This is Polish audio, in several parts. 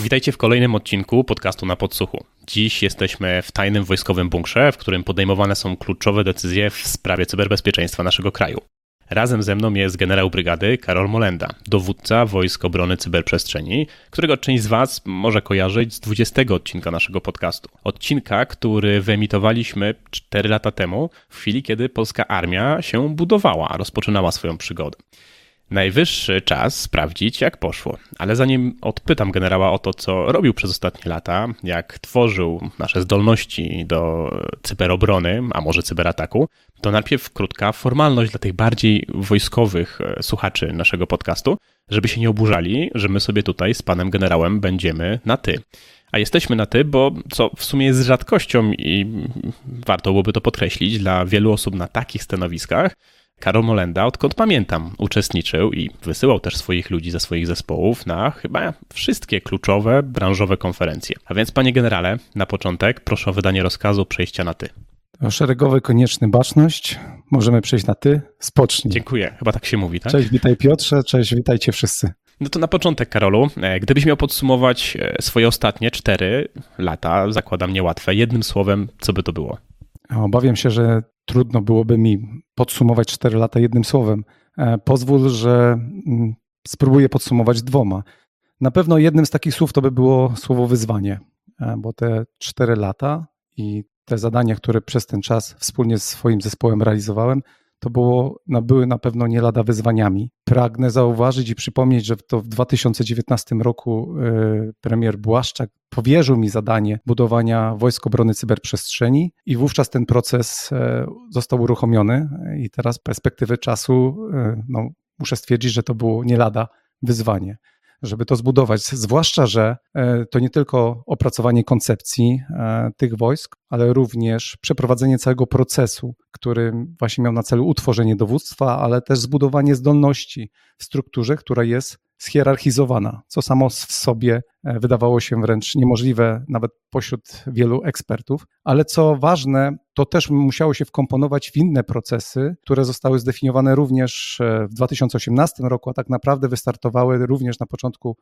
Witajcie w kolejnym odcinku podcastu Na Podsłuchu. Dziś jesteśmy w tajnym wojskowym bunkrze, w którym podejmowane są kluczowe decyzje w sprawie cyberbezpieczeństwa naszego kraju. Razem ze mną jest generał brygady Karol Molenda, dowódca Wojsk Obrony Cyberprzestrzeni, którego część z Was może kojarzyć z 20 odcinka naszego podcastu. Odcinka, który wyemitowaliśmy 4 lata temu, w chwili kiedy polska armia się budowała, rozpoczynała swoją przygodę. Najwyższy czas sprawdzić, jak poszło, ale zanim odpytam generała o to, co robił przez ostatnie lata, jak tworzył nasze zdolności do cyberobrony, a może cyberataku, to najpierw krótka formalność dla tych bardziej wojskowych słuchaczy naszego podcastu, żeby się nie oburzali, że my sobie tutaj z panem generałem będziemy na ty. A jesteśmy na ty, bo co w sumie jest rzadkością i warto byłoby to podkreślić dla wielu osób na takich stanowiskach, Karol Molenda, odkąd pamiętam, uczestniczył i wysyłał też swoich ludzi ze swoich zespołów na chyba wszystkie kluczowe branżowe konferencje. A więc, panie generale, na początek proszę o wydanie rozkazu przejścia na ty. Szeregowy, konieczny, baczność. Możemy przejść na ty. Spocznij. Dziękuję. Chyba tak się mówi, tak? Cześć, witaj Piotrze, cześć, witajcie wszyscy. No to na początek, Karolu, gdybyś miał podsumować swoje ostatnie 4 lata, zakładam niełatwe, jednym słowem, co by to było? Obawiam się, że trudno byłoby mi podsumować 4 lata jednym słowem. Pozwól, że spróbuję podsumować 2. Na pewno jednym z takich słów to by było słowo wyzwanie, bo te 4 lata i te zadania, które przez ten czas wspólnie z swoim zespołem realizowałem, to były na pewno nie lada wyzwaniami. Pragnę zauważyć i przypomnieć, że to w 2019 roku premier Błaszczak powierzył mi zadanie budowania Wojsk Obrony Cyberprzestrzeni i wówczas ten proces został uruchomiony i teraz z perspektywy czasu muszę stwierdzić, że to było nie lada wyzwanie, żeby to zbudować, zwłaszcza, że to nie tylko opracowanie koncepcji tych wojsk, ale również przeprowadzenie całego procesu, który właśnie miał na celu utworzenie dowództwa, ale też zbudowanie zdolności w strukturze, która jest schierarchizowana, co samo w sobie wydawało się wręcz niemożliwe nawet pośród wielu ekspertów, ale co ważne, to też musiało się wkomponować w inne procesy, które zostały zdefiniowane również w 2018 roku, a tak naprawdę wystartowały również na początku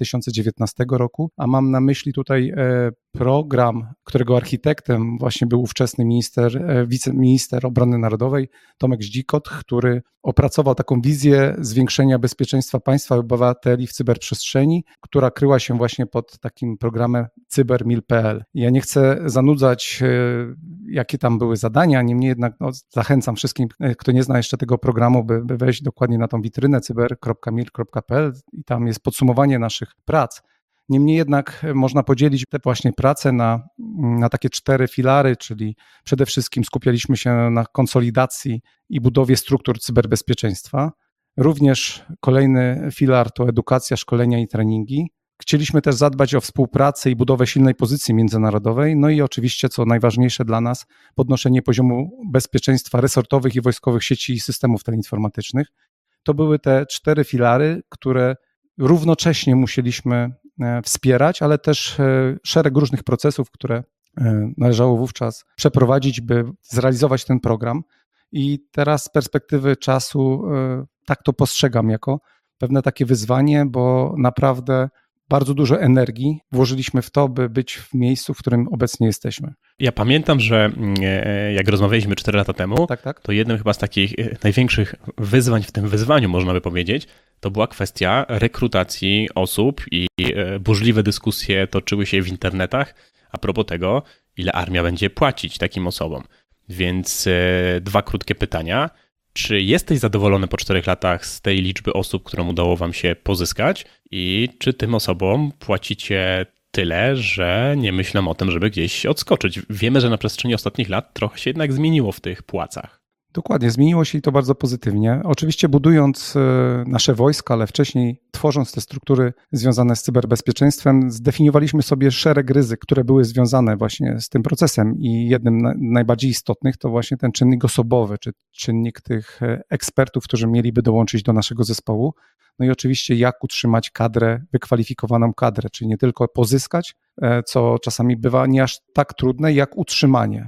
2019 roku, a mam na myśli tutaj program, którego architektem właśnie był ówczesny wiceminister obrony narodowej Tomek Zdzikot, który opracował taką wizję zwiększenia bezpieczeństwa państwa i obywateli w cyberprzestrzeni, która kryła się właśnie pod takim programem cybermil.pl. Ja nie chcę zanudzać, jakie tam były zadania, niemniej jednak zachęcam wszystkim, kto nie zna jeszcze tego programu, by wejść dokładnie na tą witrynę cyber.mil.pl i tam jest podsumowanie naszych prac. Niemniej jednak można podzielić te właśnie prace na takie 4 filary, czyli przede wszystkim skupialiśmy się na konsolidacji i budowie struktur cyberbezpieczeństwa. Również kolejny filar to edukacja, szkolenia i treningi. Chcieliśmy też zadbać o współpracę i budowę silnej pozycji międzynarodowej, no i oczywiście, co najważniejsze dla nas, podnoszenie poziomu bezpieczeństwa resortowych i wojskowych sieci i systemów teleinformatycznych. To były te 4 filary, które równocześnie musieliśmy wspierać, ale też szereg różnych procesów, które należało wówczas przeprowadzić, by zrealizować ten program. I teraz z perspektywy czasu tak to postrzegam jako pewne takie wyzwanie, bo naprawdę bardzo dużo energii włożyliśmy w to, by być w miejscu, w którym obecnie jesteśmy. Ja pamiętam, że jak rozmawialiśmy 4 lata temu, tak. to jednym chyba z takich największych wyzwań w tym wyzwaniu, można by powiedzieć, to była kwestia rekrutacji osób i burzliwe dyskusje toczyły się w internetach a propos tego, ile armia będzie płacić takim osobom. Więc 2 krótkie pytania. Czy jesteś zadowolony po 4 latach z tej liczby osób, którą udało wam się pozyskać i czy tym osobom płacicie tyle, że nie myślą o tym, żeby gdzieś odskoczyć? Wiemy, że na przestrzeni ostatnich lat trochę się jednak zmieniło w tych płacach. Dokładnie, zmieniło się i to bardzo pozytywnie. Oczywiście budując nasze wojska, ale wcześniej tworząc te struktury związane z cyberbezpieczeństwem, zdefiniowaliśmy sobie szereg ryzyk, które były związane właśnie z tym procesem i jednym z najbardziej istotnych to właśnie ten czynnik osobowy, czy czynnik tych ekspertów, którzy mieliby dołączyć do naszego zespołu. No i oczywiście jak utrzymać kadrę, wykwalifikowaną kadrę, czyli nie tylko pozyskać, co czasami bywa nie aż tak trudne, jak utrzymanie.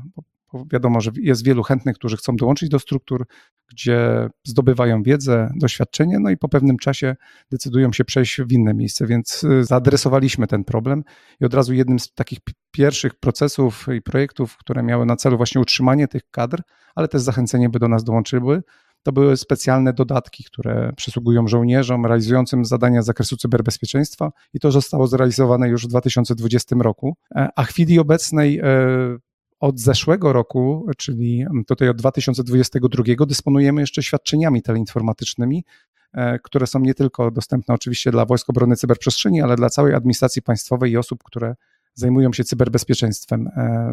bo wiadomo, że jest wielu chętnych, którzy chcą dołączyć do struktur, gdzie zdobywają wiedzę, doświadczenie, no i po pewnym czasie decydują się przejść w inne miejsce, więc zaadresowaliśmy ten problem i od razu jednym z takich pierwszych procesów i projektów, które miały na celu właśnie utrzymanie tych kadr, ale też zachęcenie, by do nas dołączyły, to były specjalne dodatki, które przysługują żołnierzom realizującym zadania z zakresu cyberbezpieczeństwa i to zostało zrealizowane już w 2020 roku. A w chwili obecnej od zeszłego roku, czyli tutaj od 2022, dysponujemy jeszcze świadczeniami teleinformatycznymi, które są nie tylko dostępne oczywiście dla Wojsk Obrony Cyberprzestrzeni, ale dla całej administracji państwowej i osób, które zajmują się cyberbezpieczeństwem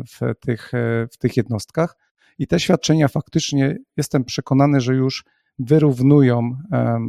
w tych jednostkach. I te świadczenia faktycznie jestem przekonany, że już wyrównują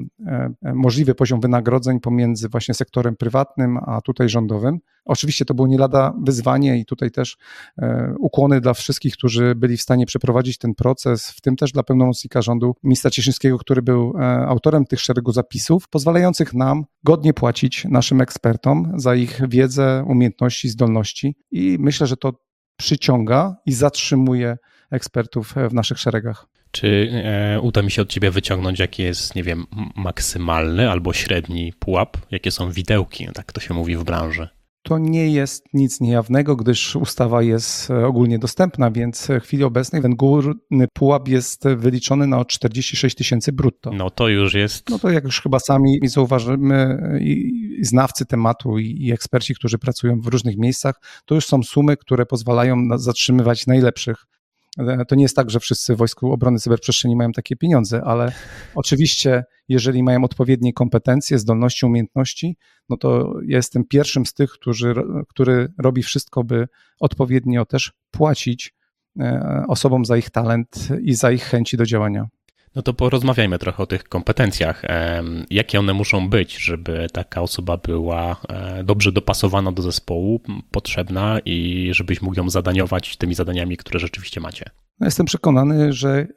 możliwy poziom wynagrodzeń pomiędzy właśnie sektorem prywatnym, a tutaj rządowym. Oczywiście to było nie lada wyzwanie i tutaj też ukłony dla wszystkich, którzy byli w stanie przeprowadzić ten proces, w tym też dla pełnomocnika rządu ministra Cieszyńskiego, który był autorem tych szeregu zapisów, pozwalających nam godnie płacić naszym ekspertom za ich wiedzę, umiejętności, zdolności i myślę, że to przyciąga i zatrzymuje ekspertów w naszych szeregach. Czy uda mi się od ciebie wyciągnąć, jaki jest, nie wiem, maksymalny albo średni pułap? Jakie są widełki, tak to się mówi w branży? To nie jest nic niejawnego, gdyż ustawa jest ogólnie dostępna, więc w chwili obecnej ten górny pułap jest wyliczony na 46 tysięcy brutto. No to już jest... No to jak już chyba sami zauważymy i znawcy tematu i eksperci, którzy pracują w różnych miejscach, to już są sumy, które pozwalają zatrzymywać najlepszych. To nie jest tak, że wszyscy w Wojsku Obrony Cyberprzestrzeni mają takie pieniądze, ale oczywiście, jeżeli mają odpowiednie kompetencje, zdolności, umiejętności, no to ja jestem pierwszym z tych, który robi wszystko, by odpowiednio też płacić osobom za ich talent i za ich chęci do działania. No to porozmawiajmy trochę o tych kompetencjach. Jakie one muszą być, żeby taka osoba była dobrze dopasowana do zespołu, potrzebna i żebyś mógł ją zadaniować tymi zadaniami, które rzeczywiście macie? No jestem przekonany, że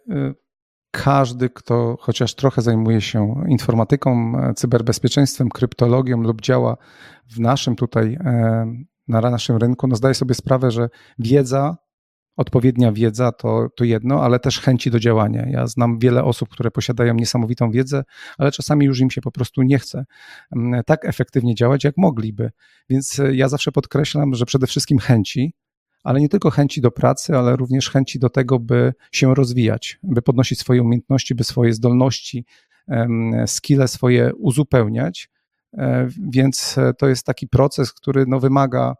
każdy, kto chociaż trochę zajmuje się informatyką, cyberbezpieczeństwem, kryptologią lub działa w naszym tutaj, na naszym rynku, no zdaje sobie sprawę, że odpowiednia wiedza to jedno, ale też chęci do działania. Ja znam wiele osób, które posiadają niesamowitą wiedzę, ale czasami już im się po prostu nie chce tak efektywnie działać, jak mogliby. Więc ja zawsze podkreślam, że przede wszystkim chęci, ale nie tylko chęci do pracy, ale również chęci do tego, by się rozwijać, by podnosić swoje umiejętności, by swoje zdolności, skille swoje uzupełniać. Więc to jest taki proces, który wymaga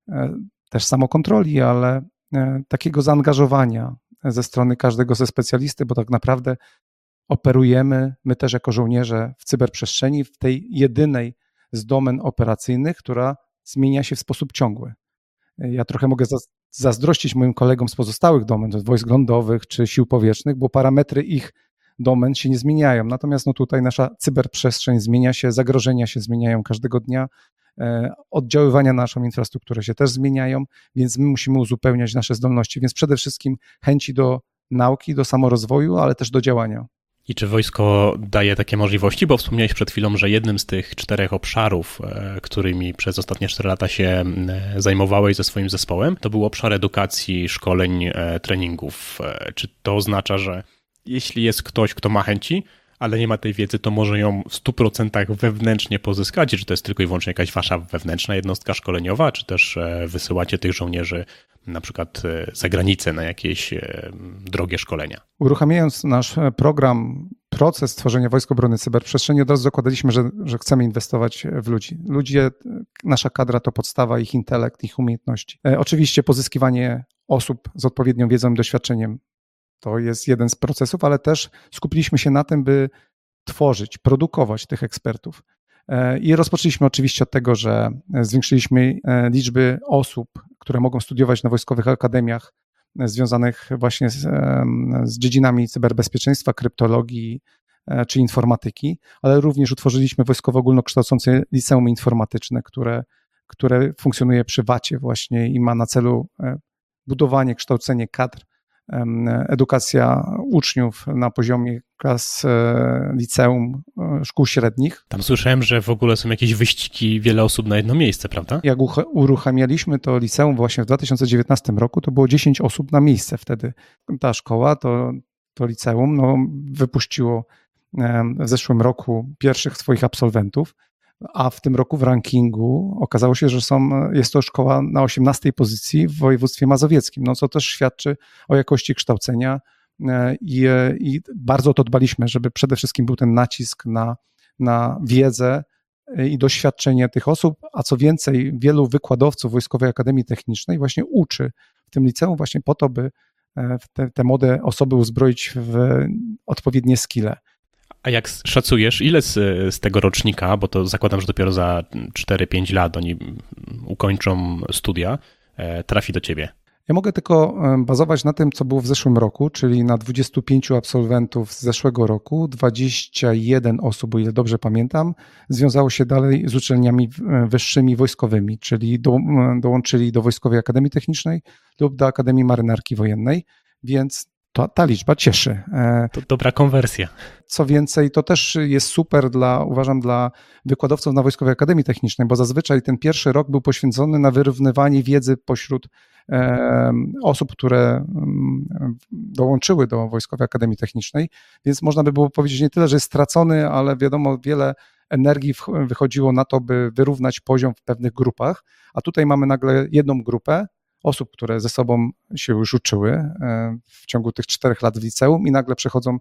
też samokontroli, ale takiego zaangażowania ze strony każdego ze specjalisty, bo tak naprawdę operujemy my też jako żołnierze w cyberprzestrzeni, w tej jedynej z domen operacyjnych, która zmienia się w sposób ciągły. Ja trochę mogę zazdrościć moim kolegom z pozostałych domen, wojsk lądowych czy sił powietrznych, bo parametry ich domen się nie zmieniają. Natomiast tutaj nasza cyberprzestrzeń zmienia się, zagrożenia się zmieniają każdego dnia, oddziaływania na naszą infrastrukturę się też zmieniają, więc my musimy uzupełniać nasze zdolności, więc przede wszystkim chęci do nauki, do samorozwoju, ale też do działania. I czy wojsko daje takie możliwości? Bo wspomniałeś przed chwilą, że jednym z tych 4 obszarów, którymi przez ostatnie 4 lata się zajmowałeś ze swoim zespołem, to był obszar edukacji, szkoleń, treningów. Czy to oznacza, że jeśli jest ktoś, kto ma chęci, ale nie ma tej wiedzy, to może ją w 100% wewnętrznie pozyskać? Czy to jest tylko i wyłącznie jakaś wasza wewnętrzna jednostka szkoleniowa, czy też wysyłacie tych żołnierzy na przykład za granicę na jakieś drogie szkolenia? Uruchamiając nasz proces tworzenia Wojsk Obrony Cyberprzestrzeni, od razu zakładaliśmy, że chcemy inwestować w ludzi. Ludzie, nasza kadra to podstawa, ich intelekt, ich umiejętności. Oczywiście pozyskiwanie osób z odpowiednią wiedzą i doświadczeniem to jest jeden z procesów, ale też skupiliśmy się na tym, by tworzyć, produkować tych ekspertów. I rozpoczęliśmy oczywiście od tego, że zwiększyliśmy liczby osób, które mogą studiować na wojskowych akademiach związanych właśnie z dziedzinami cyberbezpieczeństwa, kryptologii czy informatyki, ale również utworzyliśmy Wojskowe Ogólnokształcące Liceum Informatyczne, które funkcjonuje przy VAT-ie właśnie i ma na celu budowanie, kształcenie kadr edukacja uczniów na poziomie klas liceum, szkół średnich. Tam słyszałem, że w ogóle są jakieś wyścigi, wiele osób na jedno miejsce, prawda? Jak uruchamialiśmy to liceum właśnie w 2019 roku, to było 10 osób na miejsce wtedy. Ta szkoła, to liceum wypuściło w zeszłym roku pierwszych swoich absolwentów, a w tym roku w rankingu okazało się, że jest to szkoła na 18 pozycji w województwie mazowieckim, co też świadczy o jakości kształcenia i bardzo o to dbaliśmy, żeby przede wszystkim był ten nacisk na wiedzę i doświadczenie tych osób, a co więcej, wielu wykładowców Wojskowej Akademii Technicznej właśnie uczy w tym liceum właśnie po to, by te młode osoby uzbroić w odpowiednie skille. A jak szacujesz, ile z tego rocznika, bo to zakładam, że dopiero za 4-5 lat oni ukończą studia, trafi do ciebie? Ja mogę tylko bazować na tym, co było w zeszłym roku, czyli na 25 absolwentów z zeszłego roku, 21 osób, o ile dobrze pamiętam, związało się dalej z uczelniami wyższymi wojskowymi, czyli dołączyli do Wojskowej Akademii Technicznej lub do Akademii Marynarki Wojennej, więc ta liczba cieszy. To dobra konwersja. Co więcej, to też jest super uważam, dla wykładowców na Wojskowej Akademii Technicznej, bo zazwyczaj ten pierwszy rok był poświęcony na wyrównywanie wiedzy pośród osób, które dołączyły do Wojskowej Akademii Technicznej, więc można by było powiedzieć nie tyle, że jest stracony, ale wiadomo, wiele energii wychodziło na to, by wyrównać poziom w pewnych grupach, a tutaj mamy nagle jedną grupę osób, które ze sobą się już uczyły w ciągu tych 4 lat w liceum i nagle przechodzą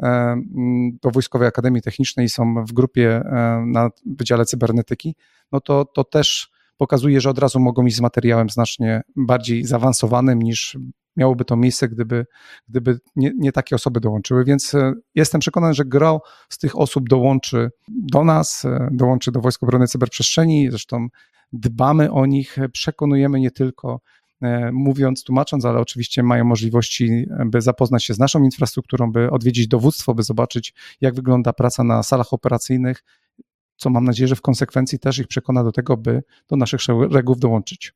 do Wojskowej Akademii Technicznej i są w grupie na Wydziale Cybernetyki, to też pokazuje, że od razu mogą iść z materiałem znacznie bardziej zaawansowanym niż miałoby to miejsce, gdyby nie takie osoby dołączyły, więc jestem przekonany, że gro z tych osób dołączy do nas, dołączy do Wojsk Obrony Cyberprzestrzeni, zresztą dbamy o nich, przekonujemy nie tylko mówiąc, tłumacząc, ale oczywiście mają możliwości, by zapoznać się z naszą infrastrukturą, by odwiedzić dowództwo, by zobaczyć, jak wygląda praca na salach operacyjnych, co mam nadzieję, że w konsekwencji też ich przekona do tego, by do naszych szeregów dołączyć.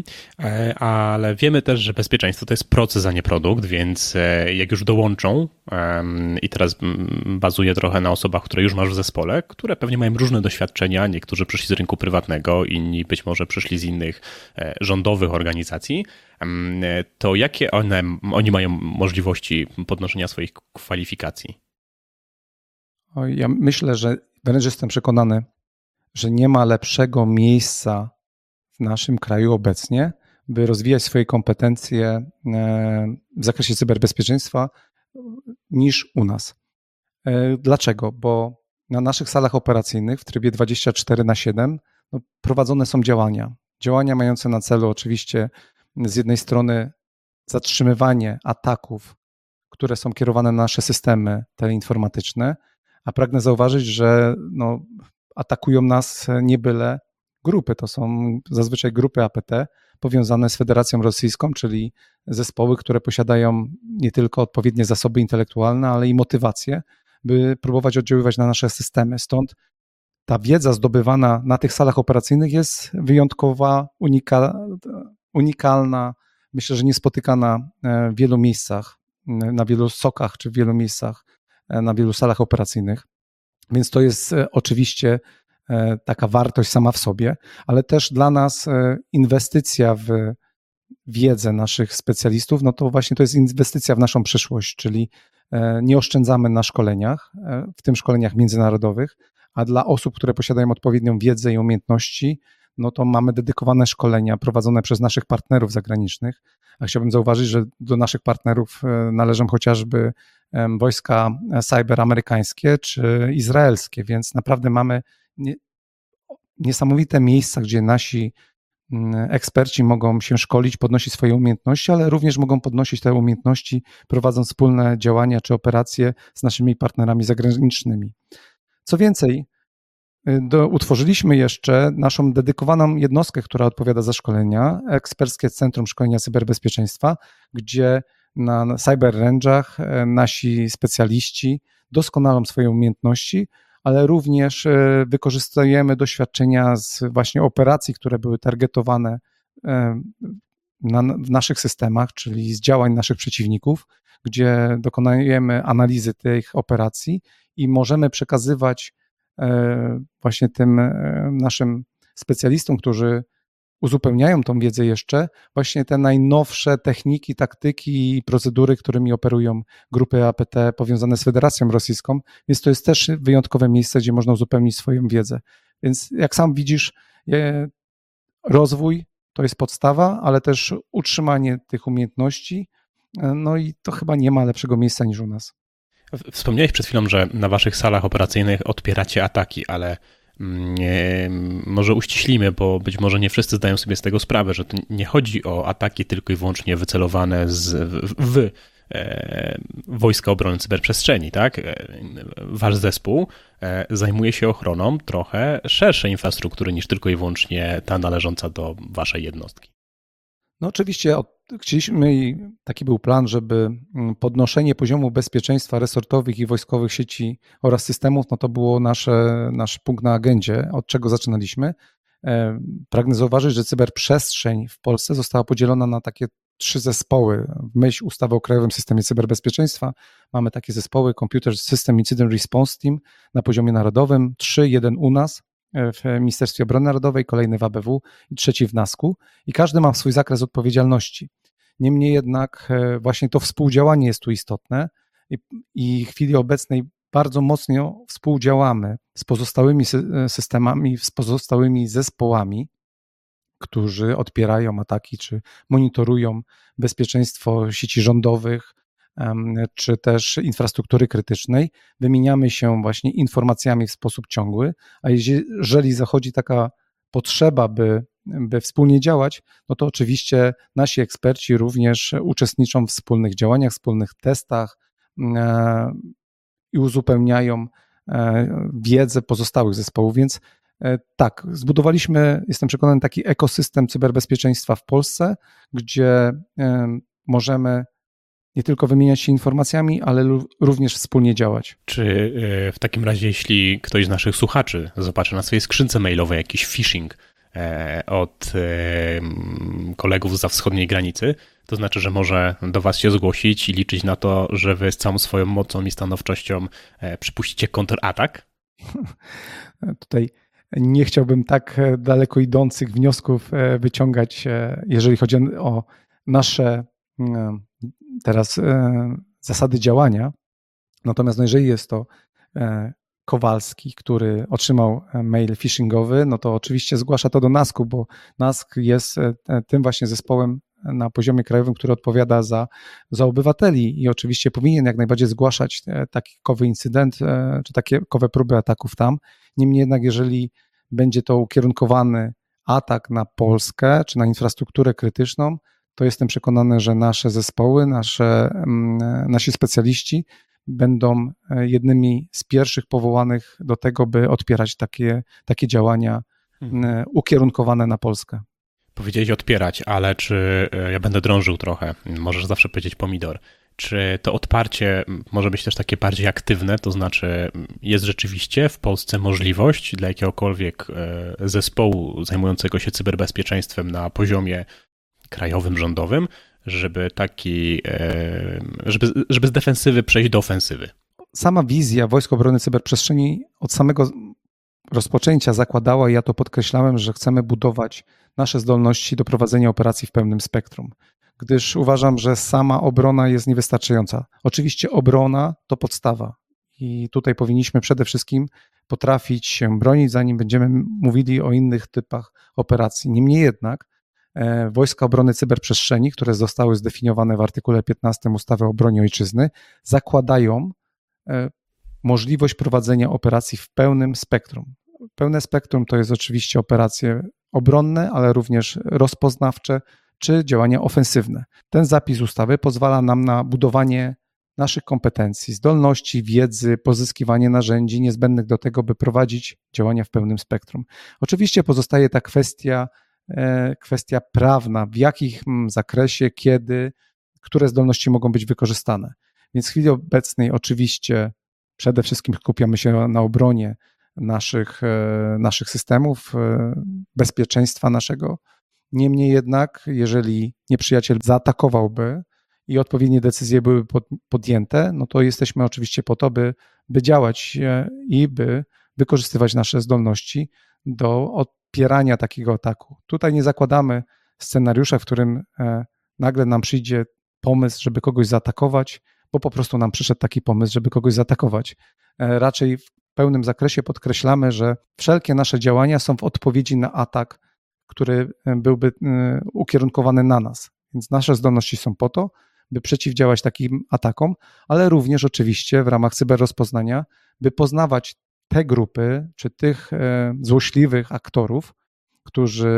Ale wiemy też, że bezpieczeństwo to jest proces, a nie produkt, więc jak już dołączą i teraz bazuję trochę na osobach, które już masz w zespole, które pewnie mają różne doświadczenia, niektórzy przyszli z rynku prywatnego, inni być może przyszli z innych rządowych organizacji, to jakie oni mają możliwości podnoszenia swoich kwalifikacji? Ja myślę, że wręcz jestem przekonany, że nie ma lepszego miejsca w naszym kraju obecnie, by rozwijać swoje kompetencje w zakresie cyberbezpieczeństwa niż u nas. Dlaczego? Bo na naszych salach operacyjnych w trybie 24/7 prowadzone są działania mające na celu oczywiście z jednej strony zatrzymywanie ataków, które są kierowane na nasze systemy teleinformatyczne, a pragnę zauważyć, że atakują nas nie byle grupy, to są zazwyczaj grupy APT powiązane z Federacją Rosyjską, czyli zespoły, które posiadają nie tylko odpowiednie zasoby intelektualne, ale i motywację, by próbować oddziaływać na nasze systemy. Stąd ta wiedza zdobywana na tych salach operacyjnych jest wyjątkowa, unikalna, myślę, że niespotykana w wielu miejscach, na wielu SOK-ach czy w wielu miejscach, na wielu salach operacyjnych, więc to jest oczywiście taka wartość sama w sobie, ale też dla nas inwestycja w wiedzę naszych specjalistów, to właśnie to jest inwestycja w naszą przyszłość, czyli nie oszczędzamy na szkoleniach, w tym szkoleniach międzynarodowych, a dla osób, które posiadają odpowiednią wiedzę i umiejętności, to mamy dedykowane szkolenia prowadzone przez naszych partnerów zagranicznych, a chciałbym zauważyć, że do naszych partnerów należą chociażby wojska cyber amerykańskie czy izraelskie, więc naprawdę mamy niesamowite miejsca, gdzie nasi eksperci mogą się szkolić, podnosić swoje umiejętności, ale również mogą podnosić te umiejętności, prowadząc wspólne działania czy operacje z naszymi partnerami zagranicznymi. Co więcej, utworzyliśmy jeszcze naszą dedykowaną jednostkę, która odpowiada za szkolenia, Eksperckie Centrum Szkolenia Cyberbezpieczeństwa, gdzie na Cyber Range'ach nasi specjaliści doskonalą swoje umiejętności, ale również wykorzystujemy doświadczenia z właśnie operacji, które były targetowane w naszych systemach, czyli z działań naszych przeciwników, gdzie dokonujemy analizy tych operacji i możemy przekazywać właśnie tym naszym specjalistom, którzy uzupełniają tą wiedzę jeszcze, właśnie te najnowsze techniki, taktyki i procedury, którymi operują grupy APT powiązane z Federacją Rosyjską, więc to jest też wyjątkowe miejsce, gdzie można uzupełnić swoją wiedzę. Więc jak sam widzisz, rozwój to jest podstawa, ale też utrzymanie tych umiejętności, no i to chyba nie ma lepszego miejsca niż u nas. Wspomniałeś przed chwilą, że na waszych salach operacyjnych odpieracie ataki, ale może uściślimy, bo być może nie wszyscy zdają sobie z tego sprawę, że to nie chodzi o ataki tylko i wyłącznie wycelowane w Wojska Obrony Cyberprzestrzeni, tak? Wasz zespół zajmuje się ochroną trochę szerszej infrastruktury niż tylko i wyłącznie ta należąca do waszej jednostki. No oczywiście chcieliśmy i taki był plan, żeby podnoszenie poziomu bezpieczeństwa resortowych i wojskowych sieci oraz systemów, no to było nasz punkt na agendzie, od czego zaczynaliśmy. Pragnę zauważyć, że cyberprzestrzeń w Polsce została podzielona na takie 3 zespoły. W myśl ustawy o Krajowym Systemie Cyberbezpieczeństwa mamy takie zespoły Computer System Incident Response Team na poziomie narodowym, 3, jeden u nas w Ministerstwie Obrony Narodowej, kolejny w ABW i trzeci w NASK-u i każdy ma swój zakres odpowiedzialności. Niemniej jednak właśnie to współdziałanie jest tu istotne i w chwili obecnej bardzo mocno współdziałamy z pozostałymi systemami, z pozostałymi zespołami, którzy odpierają ataki czy monitorują bezpieczeństwo sieci rządowych, czy też infrastruktury krytycznej. Wymieniamy się właśnie informacjami w sposób ciągły, a jeżeli zachodzi taka potrzeba, by wspólnie działać, no to oczywiście nasi eksperci również uczestniczą w wspólnych działaniach, wspólnych testach i uzupełniają wiedzę pozostałych zespołów, więc tak, zbudowaliśmy, jestem przekonany, taki ekosystem cyberbezpieczeństwa w Polsce, gdzie możemy nie tylko wymieniać się informacjami, ale również wspólnie działać. Czy w takim razie, jeśli ktoś z naszych słuchaczy zobaczy na swojej skrzynce mailowej jakiś phishing od kolegów zza wschodniej granicy, to znaczy, że może do was się zgłosić i liczyć na to, że wy z całą swoją mocą i stanowczością przypuścicie kontratak? Tutaj nie chciałbym tak daleko idących wniosków wyciągać, jeżeli chodzi o nasze teraz zasady działania. Natomiast jeżeli jest to Kowalski, który otrzymał mail phishingowy, no to oczywiście zgłasza to do NASK-u, bo NASK jest tym właśnie zespołem na poziomie krajowym, który odpowiada za obywateli i oczywiście powinien jak najbardziej zgłaszać takikowy incydent czy takikowe próby ataków tam. Niemniej jednak, jeżeli będzie to ukierunkowany atak na Polskę czy na infrastrukturę krytyczną, to jestem przekonany, że nasze zespoły, nasi specjaliści będą jednymi z pierwszych powołanych do tego, by odpierać takie działania ukierunkowane na Polskę. Powiedziałeś odpierać, ale czy ja będę drążył trochę, możesz zawsze powiedzieć pomidor, czy to odparcie może być też takie bardziej aktywne, to znaczy jest rzeczywiście w Polsce możliwość dla jakiegokolwiek zespołu zajmującego się cyberbezpieczeństwem na poziomie krajowym, rządowym, żeby z defensywy przejść do ofensywy? Sama wizja Wojsk Obrony Cyberprzestrzeni od samego rozpoczęcia zakładała, i ja to podkreślałem, że chcemy budować nasze zdolności do prowadzenia operacji w pełnym spektrum, gdyż uważam, że sama obrona jest niewystarczająca. Oczywiście obrona to podstawa i tutaj powinniśmy przede wszystkim potrafić się bronić, zanim będziemy mówili o innych typach operacji. Niemniej jednak Wojska Obrony Cyberprzestrzeni, które zostały zdefiniowane w artykule 15 ustawy o obronie ojczyzny, zakładają możliwość prowadzenia operacji w pełnym spektrum. Pełne spektrum to jest oczywiście operacje obronne, ale również rozpoznawcze czy działania ofensywne. Ten zapis ustawy pozwala nam na budowanie naszych kompetencji, zdolności, wiedzy, pozyskiwanie narzędzi niezbędnych do tego, by prowadzić działania w pełnym spektrum. Oczywiście pozostaje ta kwestia prawna, w jakim zakresie, kiedy, które zdolności mogą być wykorzystane. Więc w chwili obecnej oczywiście przede wszystkim skupiamy się na obronie naszych systemów, bezpieczeństwa naszego Niemniej jednak, jeżeli nieprzyjaciel zaatakowałby i odpowiednie decyzje były podjęte, no to jesteśmy oczywiście po to, by działać i by wykorzystywać nasze zdolności do odpierania takiego ataku. Tutaj nie zakładamy scenariusza, w którym nagle nam przyjdzie pomysł, żeby kogoś zaatakować, bo po prostu nam przyszedł taki pomysł, żeby kogoś zaatakować. Raczej w pełnym zakresie podkreślamy, że wszelkie nasze działania są w odpowiedzi na atak, który byłby ukierunkowany na nas. Więc nasze zdolności są po to, by przeciwdziałać takim atakom, ale również oczywiście w ramach cyberrozpoznania, by poznawać te grupy, czy tych złośliwych aktorów, którzy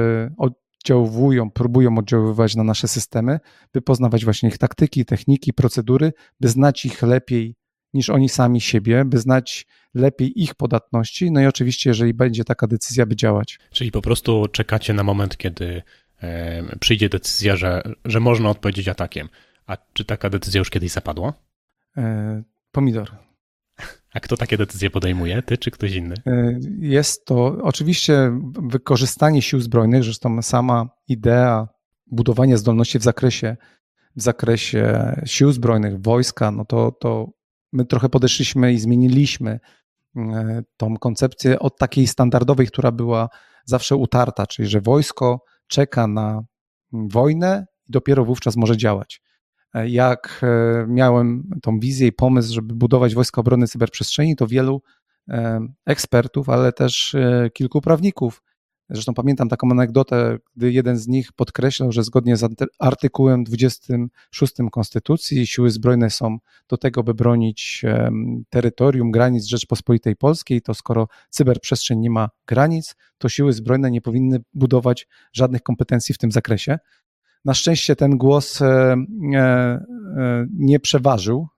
próbują oddziaływać na nasze systemy, by poznawać właśnie ich taktyki, techniki, procedury, by znać ich lepiej niż oni sami siebie, by znać lepiej ich podatności, no i oczywiście, jeżeli będzie taka decyzja, by działać. Czyli po prostu czekacie na moment, kiedy przyjdzie decyzja, że można odpowiedzieć atakiem. A czy taka decyzja już kiedyś zapadła? Pomidor. A kto takie decyzje podejmuje? Ty czy ktoś inny? Jest to oczywiście wykorzystanie sił zbrojnych, zresztą sama idea budowania zdolności w zakresie sił zbrojnych, wojska, no to my trochę podeszliśmy i zmieniliśmy tą koncepcję od takiej standardowej, która była zawsze utarta, czyli że wojsko czeka na wojnę i dopiero wówczas może działać. Jak miałem tą wizję i pomysł, żeby budować Wojska Obrony Cyberprzestrzeni, to wielu ekspertów, ale też kilku prawników. Zresztą pamiętam taką anegdotę, gdy jeden z nich podkreślał, że zgodnie z artykułem 26 Konstytucji siły zbrojne są do tego, by bronić terytorium, granic Rzeczpospolitej Polskiej, to skoro cyberprzestrzeń nie ma granic, to siły zbrojne nie powinny budować żadnych kompetencji w tym zakresie. Na szczęście ten głos nie przeważył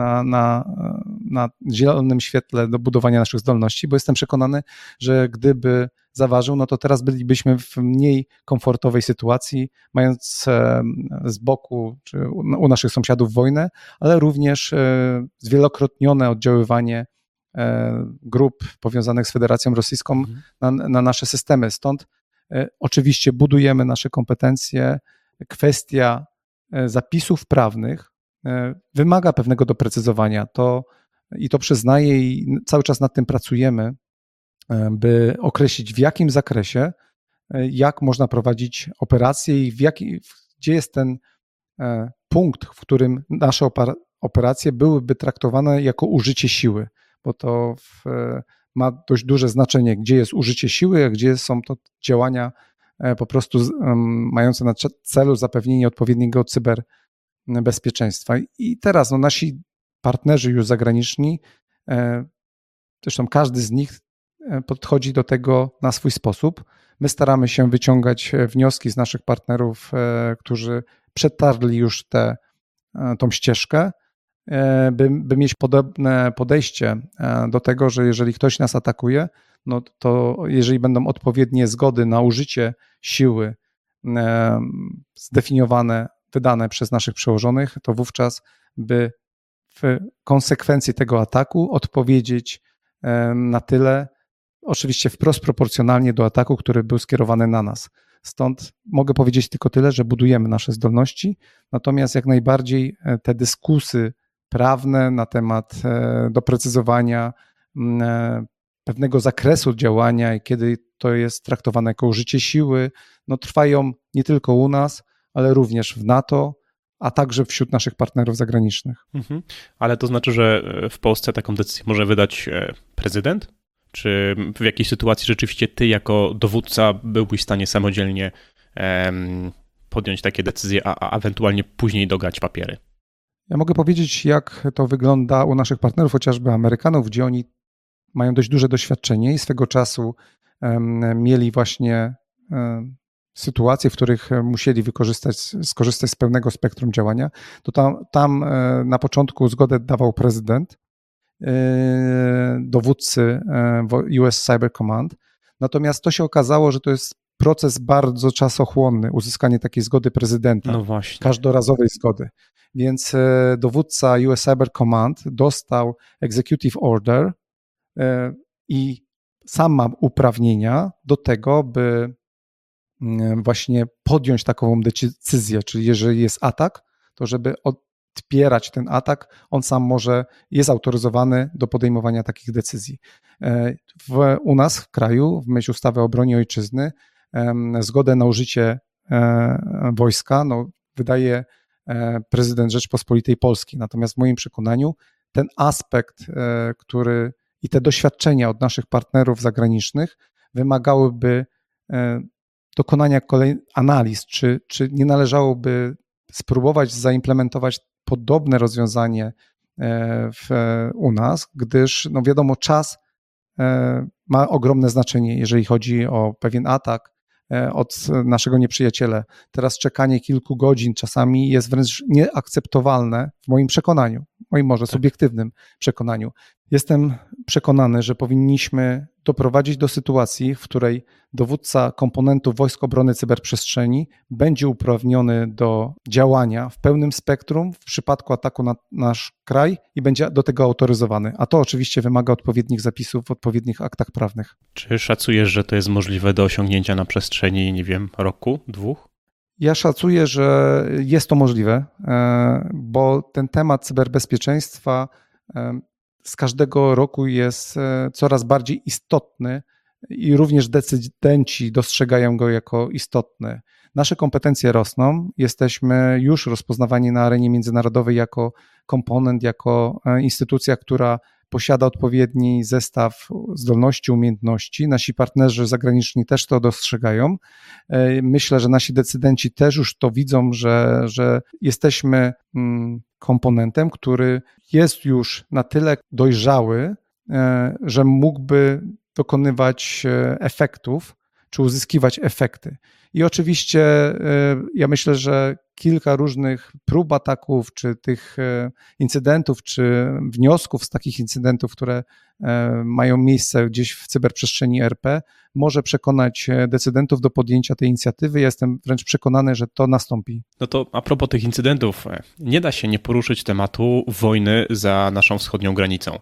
na zielonym świetle do budowania naszych zdolności, bo jestem przekonany, że gdyby zaważył, no to teraz bylibyśmy w mniej komfortowej sytuacji, mając z boku czy u naszych sąsiadów wojnę, ale również zwielokrotnione oddziaływanie grup powiązanych z Federacją Rosyjską na nasze systemy. Stąd oczywiście budujemy nasze kompetencje. Kwestia zapisów prawnych wymaga pewnego doprecyzowania. To przyznaję i cały czas nad tym pracujemy, by określić, w jakim zakresie, jak można prowadzić operacje i gdzie jest ten punkt, w którym nasze operacje byłyby traktowane jako użycie siły, bo to ma dość duże znaczenie, gdzie jest użycie siły, a gdzie są to działania po prostu mające na celu zapewnienie odpowiedniego cyberbezpieczeństwa. I teraz nasi partnerzy już zagraniczni, zresztą każdy z nich podchodzi do tego na swój sposób. My staramy się wyciągać wnioski z naszych partnerów, którzy przetarli już tą ścieżkę, by mieć podobne podejście do tego, że jeżeli ktoś nas atakuje, no to jeżeli będą odpowiednie zgody na użycie siły zdefiniowane, wydane przez naszych przełożonych, to wówczas by w konsekwencji tego ataku odpowiedzieć na tyle, oczywiście wprost proporcjonalnie do ataku, który był skierowany na nas. Stąd mogę powiedzieć tylko tyle, że budujemy nasze zdolności, natomiast jak najbardziej te dyskusje prawne na temat doprecyzowania pewnego zakresu działania i kiedy to jest traktowane jako użycie siły, no trwają nie tylko u nas, ale również w NATO, a także wśród naszych partnerów zagranicznych. Ale to znaczy, że w Polsce taką decyzję może wydać prezydent? Czy w jakiejś sytuacji rzeczywiście ty jako dowódca byłbyś w stanie samodzielnie podjąć takie decyzje, a ewentualnie później dograć papiery? Ja mogę powiedzieć, jak to wygląda u naszych partnerów, chociażby Amerykanów, gdzie oni mają dość duże doświadczenie i swego czasu mieli właśnie sytuacje, w których musieli skorzystać z pełnego spektrum działania. To tam na początku zgodę dawał prezydent, dowódcy US Cyber Command. Natomiast to się okazało, że to jest proces bardzo czasochłonny, uzyskanie takiej zgody prezydenta, no właśnie, każdorazowej zgody. Więc dowódca US Cyber Command dostał Executive Order i sam ma uprawnienia do tego, by właśnie podjąć taką decyzję, czyli jeżeli jest atak, to żeby odpierać ten atak, on sam jest autoryzowany do podejmowania takich decyzji. U nas w kraju, w myśl ustawy o obronie ojczyzny, zgodę na użycie wojska wydaje prezydent Rzeczpospolitej Polskiej. Natomiast w moim przekonaniu ten aspekt, i te doświadczenia od naszych partnerów zagranicznych wymagałyby dokonania kolejnych analiz, czy nie należałoby spróbować zaimplementować podobne rozwiązanie u nas, gdyż wiadomo, czas ma ogromne znaczenie, jeżeli chodzi o pewien atak od naszego nieprzyjaciela. Teraz czekanie kilku godzin czasami jest wręcz nieakceptowalne w moim przekonaniu, moim może subiektywnym przekonaniu. Jestem przekonany, że powinniśmy doprowadzić do sytuacji, w której dowódca komponentów Wojsk Obrony Cyberprzestrzeni będzie uprawniony do działania w pełnym spektrum w przypadku ataku na nasz kraj i będzie do tego autoryzowany. A to oczywiście wymaga odpowiednich zapisów w odpowiednich aktach prawnych. Czy szacujesz, że to jest możliwe do osiągnięcia na przestrzeni, nie wiem, roku, 2? Ja szacuję, że jest to możliwe, bo ten temat cyberbezpieczeństwa z każdego roku jest coraz bardziej istotny i również decydenci dostrzegają go jako istotny. Nasze kompetencje rosną, jesteśmy już rozpoznawani na arenie międzynarodowej jako komponent, jako instytucja, która posiada odpowiedni zestaw zdolności, umiejętności. Nasi partnerzy zagraniczni też to dostrzegają. Myślę, że nasi decydenci też już to widzą, że jesteśmy komponentem, który jest już na tyle dojrzały, że mógłby dokonywać efektów, czy uzyskiwać efekty. I oczywiście ja myślę, że kilka różnych prób ataków, czy tych incydentów, czy wniosków z takich incydentów, które mają miejsce gdzieś w cyberprzestrzeni RP, może przekonać decydentów do podjęcia tej inicjatywy. Ja jestem wręcz przekonany, że to nastąpi. No to a propos tych incydentów, nie da się nie poruszyć tematu wojny za naszą wschodnią granicą.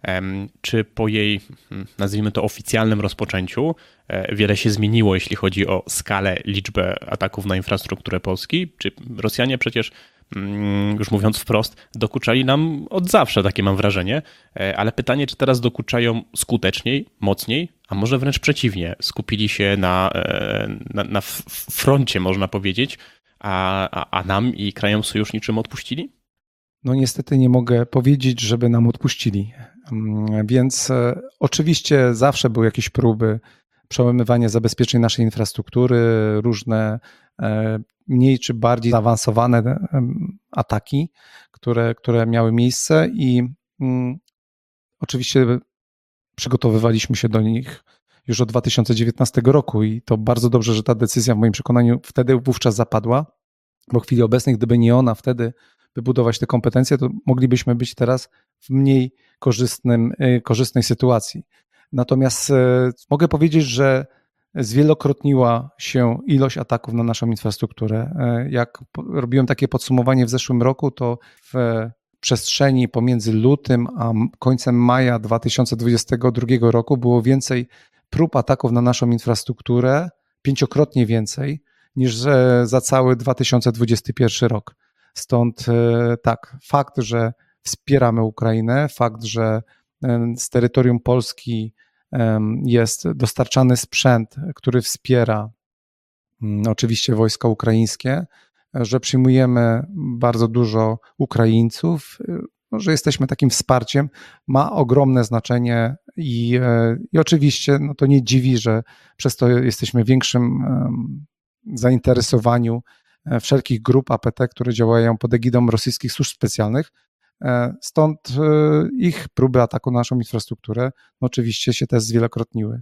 Czy po jej, nazwijmy to, oficjalnym rozpoczęciu wiele się zmieniło, jeśli chodzi o skalę, liczbę ataków na infrastrukturę Polski? Czy Rosjanie przecież, już mówiąc wprost, dokuczali nam od zawsze, takie mam wrażenie, ale pytanie, czy teraz dokuczają skuteczniej, mocniej, a może wręcz przeciwnie, skupili się na froncie, można powiedzieć, a nam i krajom sojuszniczym odpuścili? No niestety nie mogę powiedzieć, żeby nam odpuścili, więc oczywiście zawsze były jakieś próby przełamywania zabezpieczeń naszej infrastruktury, różne mniej czy bardziej zaawansowane ataki, które miały miejsce i oczywiście przygotowywaliśmy się do nich już od 2019 roku i to bardzo dobrze, że ta decyzja w moim przekonaniu wówczas zapadła, bo w chwili obecnej, gdyby nie ona wtedy wybudować te kompetencje, to moglibyśmy być teraz w mniej korzystnej sytuacji. Natomiast mogę powiedzieć, że zwielokrotniła się ilość ataków na naszą infrastrukturę. Jak robiłem takie podsumowanie w zeszłym roku, to w przestrzeni pomiędzy lutym a końcem maja 2022 roku było więcej prób ataków na naszą infrastrukturę, 5-krotnie więcej niż za cały 2021 rok. Stąd tak, fakt, że wspieramy Ukrainę, fakt, że z terytorium Polski jest dostarczany sprzęt, który wspiera oczywiście wojska ukraińskie, że przyjmujemy bardzo dużo Ukraińców, że jesteśmy takim wsparciem, ma ogromne znaczenie i oczywiście to nie dziwi, że przez to jesteśmy w większym zainteresowaniu wszelkich grup APT, które działają pod egidą rosyjskich służb specjalnych. Stąd ich próby ataku na naszą infrastrukturę oczywiście się też zwielokrotniły.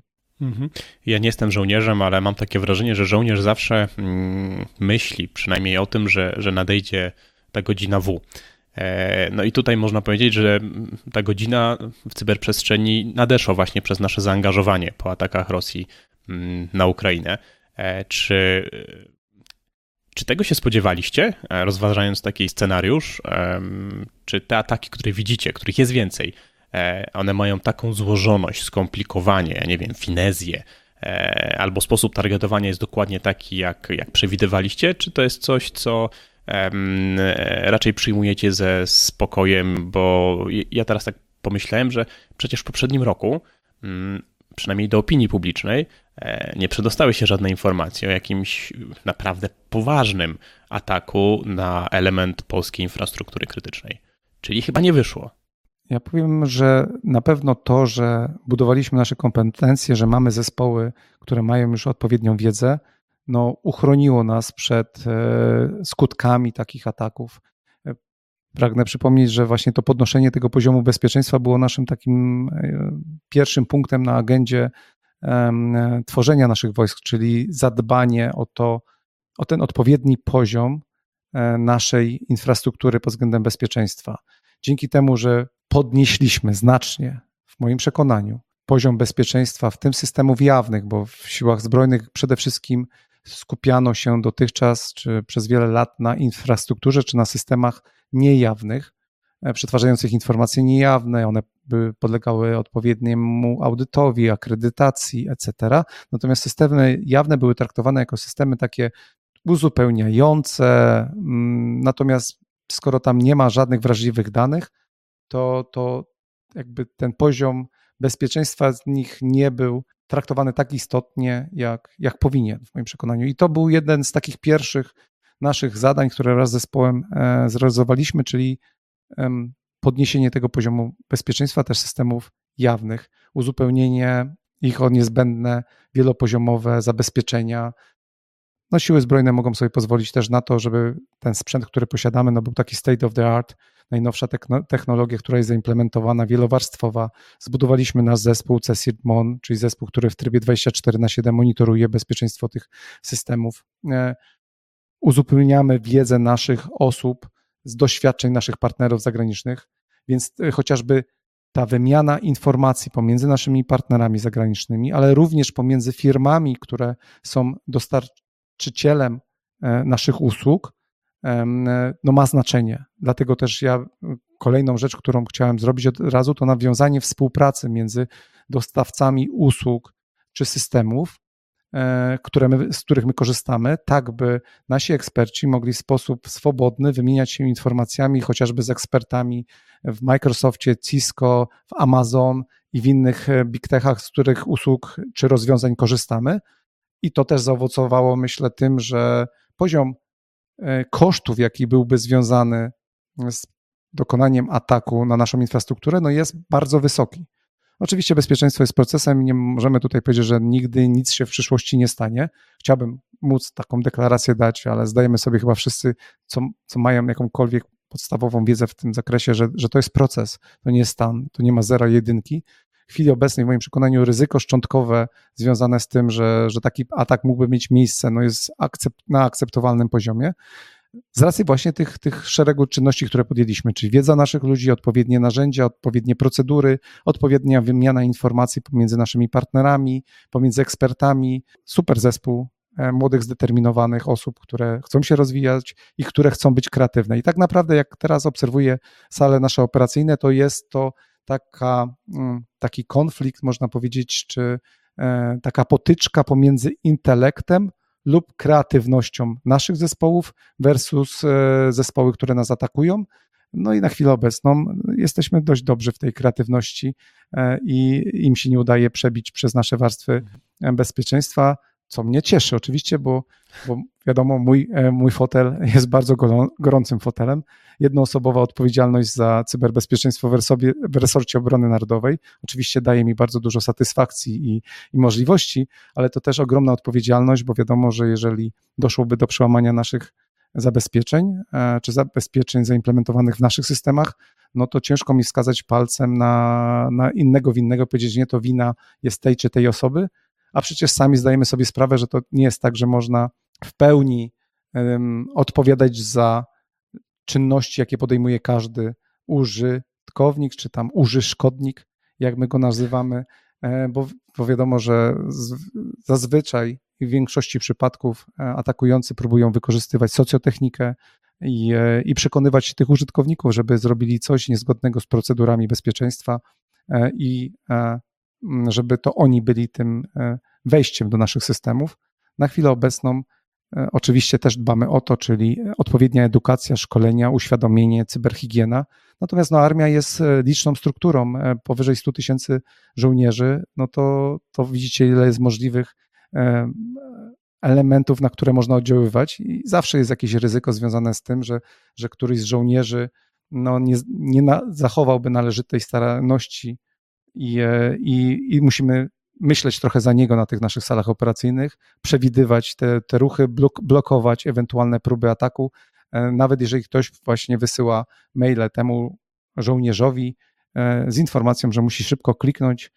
Ja nie jestem żołnierzem, ale mam takie wrażenie, że żołnierz zawsze myśli przynajmniej o tym, że nadejdzie ta godzina W. No i tutaj można powiedzieć, że ta godzina w cyberprzestrzeni nadeszła właśnie przez nasze zaangażowanie po atakach Rosji na Ukrainę. Czy tego się spodziewaliście, rozważając taki scenariusz? Czy te ataki, które widzicie, których jest więcej, one mają taką złożoność, skomplikowanie, nie wiem, finezję, albo sposób targetowania jest dokładnie taki, jak przewidywaliście, czy to jest coś, co raczej przyjmujecie ze spokojem, bo ja teraz tak pomyślałem, że przecież w poprzednim roku, przynajmniej do opinii publicznej, nie przedostały się żadne informacje o jakimś naprawdę poważnym ataku na element polskiej infrastruktury krytycznej. Czyli chyba nie wyszło. Ja powiem, że na pewno to, że budowaliśmy nasze kompetencje, że mamy zespoły, które mają już odpowiednią wiedzę, uchroniło nas przed skutkami takich ataków. Pragnę przypomnieć, że właśnie to podnoszenie tego poziomu bezpieczeństwa było naszym takim pierwszym punktem na agendzie tworzenia naszych wojsk, czyli zadbanie o ten odpowiedni poziom naszej infrastruktury pod względem bezpieczeństwa. Dzięki temu, że podnieśliśmy znacznie, w moim przekonaniu, poziom bezpieczeństwa, w tym systemów jawnych, bo w siłach zbrojnych przede wszystkim skupiano się dotychczas, czy przez wiele lat na infrastrukturze, czy na systemach niejawnych, przetwarzających informacje niejawne, one podlegały odpowiedniemu audytowi, akredytacji, etc. Natomiast systemy jawne były traktowane jako systemy takie uzupełniające, natomiast skoro tam nie ma żadnych wrażliwych danych, to jakby ten poziom bezpieczeństwa z nich nie był traktowany tak istotnie, jak powinien, w moim przekonaniu. I to był jeden z takich pierwszych naszych zadań, które wraz z zespołem zrealizowaliśmy, czyli podniesienie tego poziomu bezpieczeństwa też systemów jawnych, uzupełnienie ich o niezbędne wielopoziomowe zabezpieczenia. Siły zbrojne mogą sobie pozwolić też na to, żeby ten sprzęt, który posiadamy, był taki state of the art, najnowsza technologia, która jest zaimplementowana, wielowarstwowa. Zbudowaliśmy nasz zespół CSIRT-MON, czyli zespół, który w trybie 24/7 monitoruje bezpieczeństwo tych systemów. Uzupełniamy wiedzę naszych osób z doświadczeń naszych partnerów zagranicznych, więc chociażby ta wymiana informacji pomiędzy naszymi partnerami zagranicznymi, ale również pomiędzy firmami, które są dostarczycielem naszych usług, ma znaczenie. Dlatego też kolejną rzecz, którą chciałem zrobić od razu, to nawiązanie współpracy między dostawcami usług czy systemów, z których my korzystamy, tak by nasi eksperci mogli w sposób swobodny wymieniać się informacjami, chociażby z ekspertami w Microsoftie, Cisco, w Amazon i w innych big techach, z których usług czy rozwiązań korzystamy. I to też zaowocowało, myślę, tym, że poziom kosztów, jaki byłby związany z dokonaniem ataku na naszą infrastrukturę, jest bardzo wysoki. Oczywiście bezpieczeństwo jest procesem i nie możemy tutaj powiedzieć, że nigdy nic się w przyszłości nie stanie. Chciałbym móc taką deklarację dać, ale zdajemy sobie chyba wszyscy, co mają jakąkolwiek podstawową wiedzę w tym zakresie, że to jest proces, to nie jest stan, to nie ma zera jedynki. W chwili obecnej, w moim przekonaniu, ryzyko szczątkowe związane z tym, że taki atak mógłby mieć miejsce, jest na akceptowalnym poziomie. Z racji właśnie tych szeregu czynności, które podjęliśmy, czyli wiedza naszych ludzi, odpowiednie narzędzia, odpowiednie procedury, odpowiednia wymiana informacji pomiędzy naszymi partnerami, pomiędzy ekspertami, super zespół młodych, zdeterminowanych osób, które chcą się rozwijać i które chcą być kreatywne. I tak naprawdę, jak teraz obserwuję sale nasze operacyjne, to jest to taki konflikt, można powiedzieć, czy taka potyczka pomiędzy intelektem lub kreatywnością naszych zespołów versus zespoły, które nas atakują. I na chwilę obecną jesteśmy dość dobrzy w tej kreatywności i im się nie udaje przebić przez nasze warstwy bezpieczeństwa, co mnie cieszy oczywiście, bo wiadomo, mój fotel jest bardzo gorącym fotelem. Jednoosobowa odpowiedzialność za cyberbezpieczeństwo w resorcie obrony narodowej oczywiście daje mi bardzo dużo satysfakcji i możliwości, ale to też ogromna odpowiedzialność, bo wiadomo, że jeżeli doszłoby do przełamania naszych zabezpieczeń, czy zabezpieczeń zaimplementowanych w naszych systemach, to ciężko mi wskazać palcem na innego winnego, powiedzieć, że nie, to wina jest tej czy tej osoby, a przecież sami zdajemy sobie sprawę, że to nie jest tak, że można w pełni odpowiadać za czynności, jakie podejmuje każdy użytkownik, czy tam szkodnik, jak my go nazywamy, bo wiadomo, że zazwyczaj w większości przypadków atakujący próbują wykorzystywać socjotechnikę i przekonywać tych użytkowników, żeby zrobili coś niezgodnego z procedurami bezpieczeństwa i żeby to oni byli tym wejściem do naszych systemów. Na chwilę obecną oczywiście też dbamy o to, czyli odpowiednia edukacja, szkolenia, uświadomienie, cyberhigiena. Natomiast armia jest liczną strukturą, powyżej 100 000 żołnierzy, to widzicie, ile jest możliwych elementów, na które można oddziaływać i zawsze jest jakieś ryzyko związane z tym, że któryś z żołnierzy nie zachowałby należytej staranności i musimy myśleć trochę za niego na tych naszych salach operacyjnych, przewidywać te ruchy, blokować ewentualne próby ataku, nawet jeżeli ktoś właśnie wysyła maile temu żołnierzowi z informacją, że musi szybko kliknąć,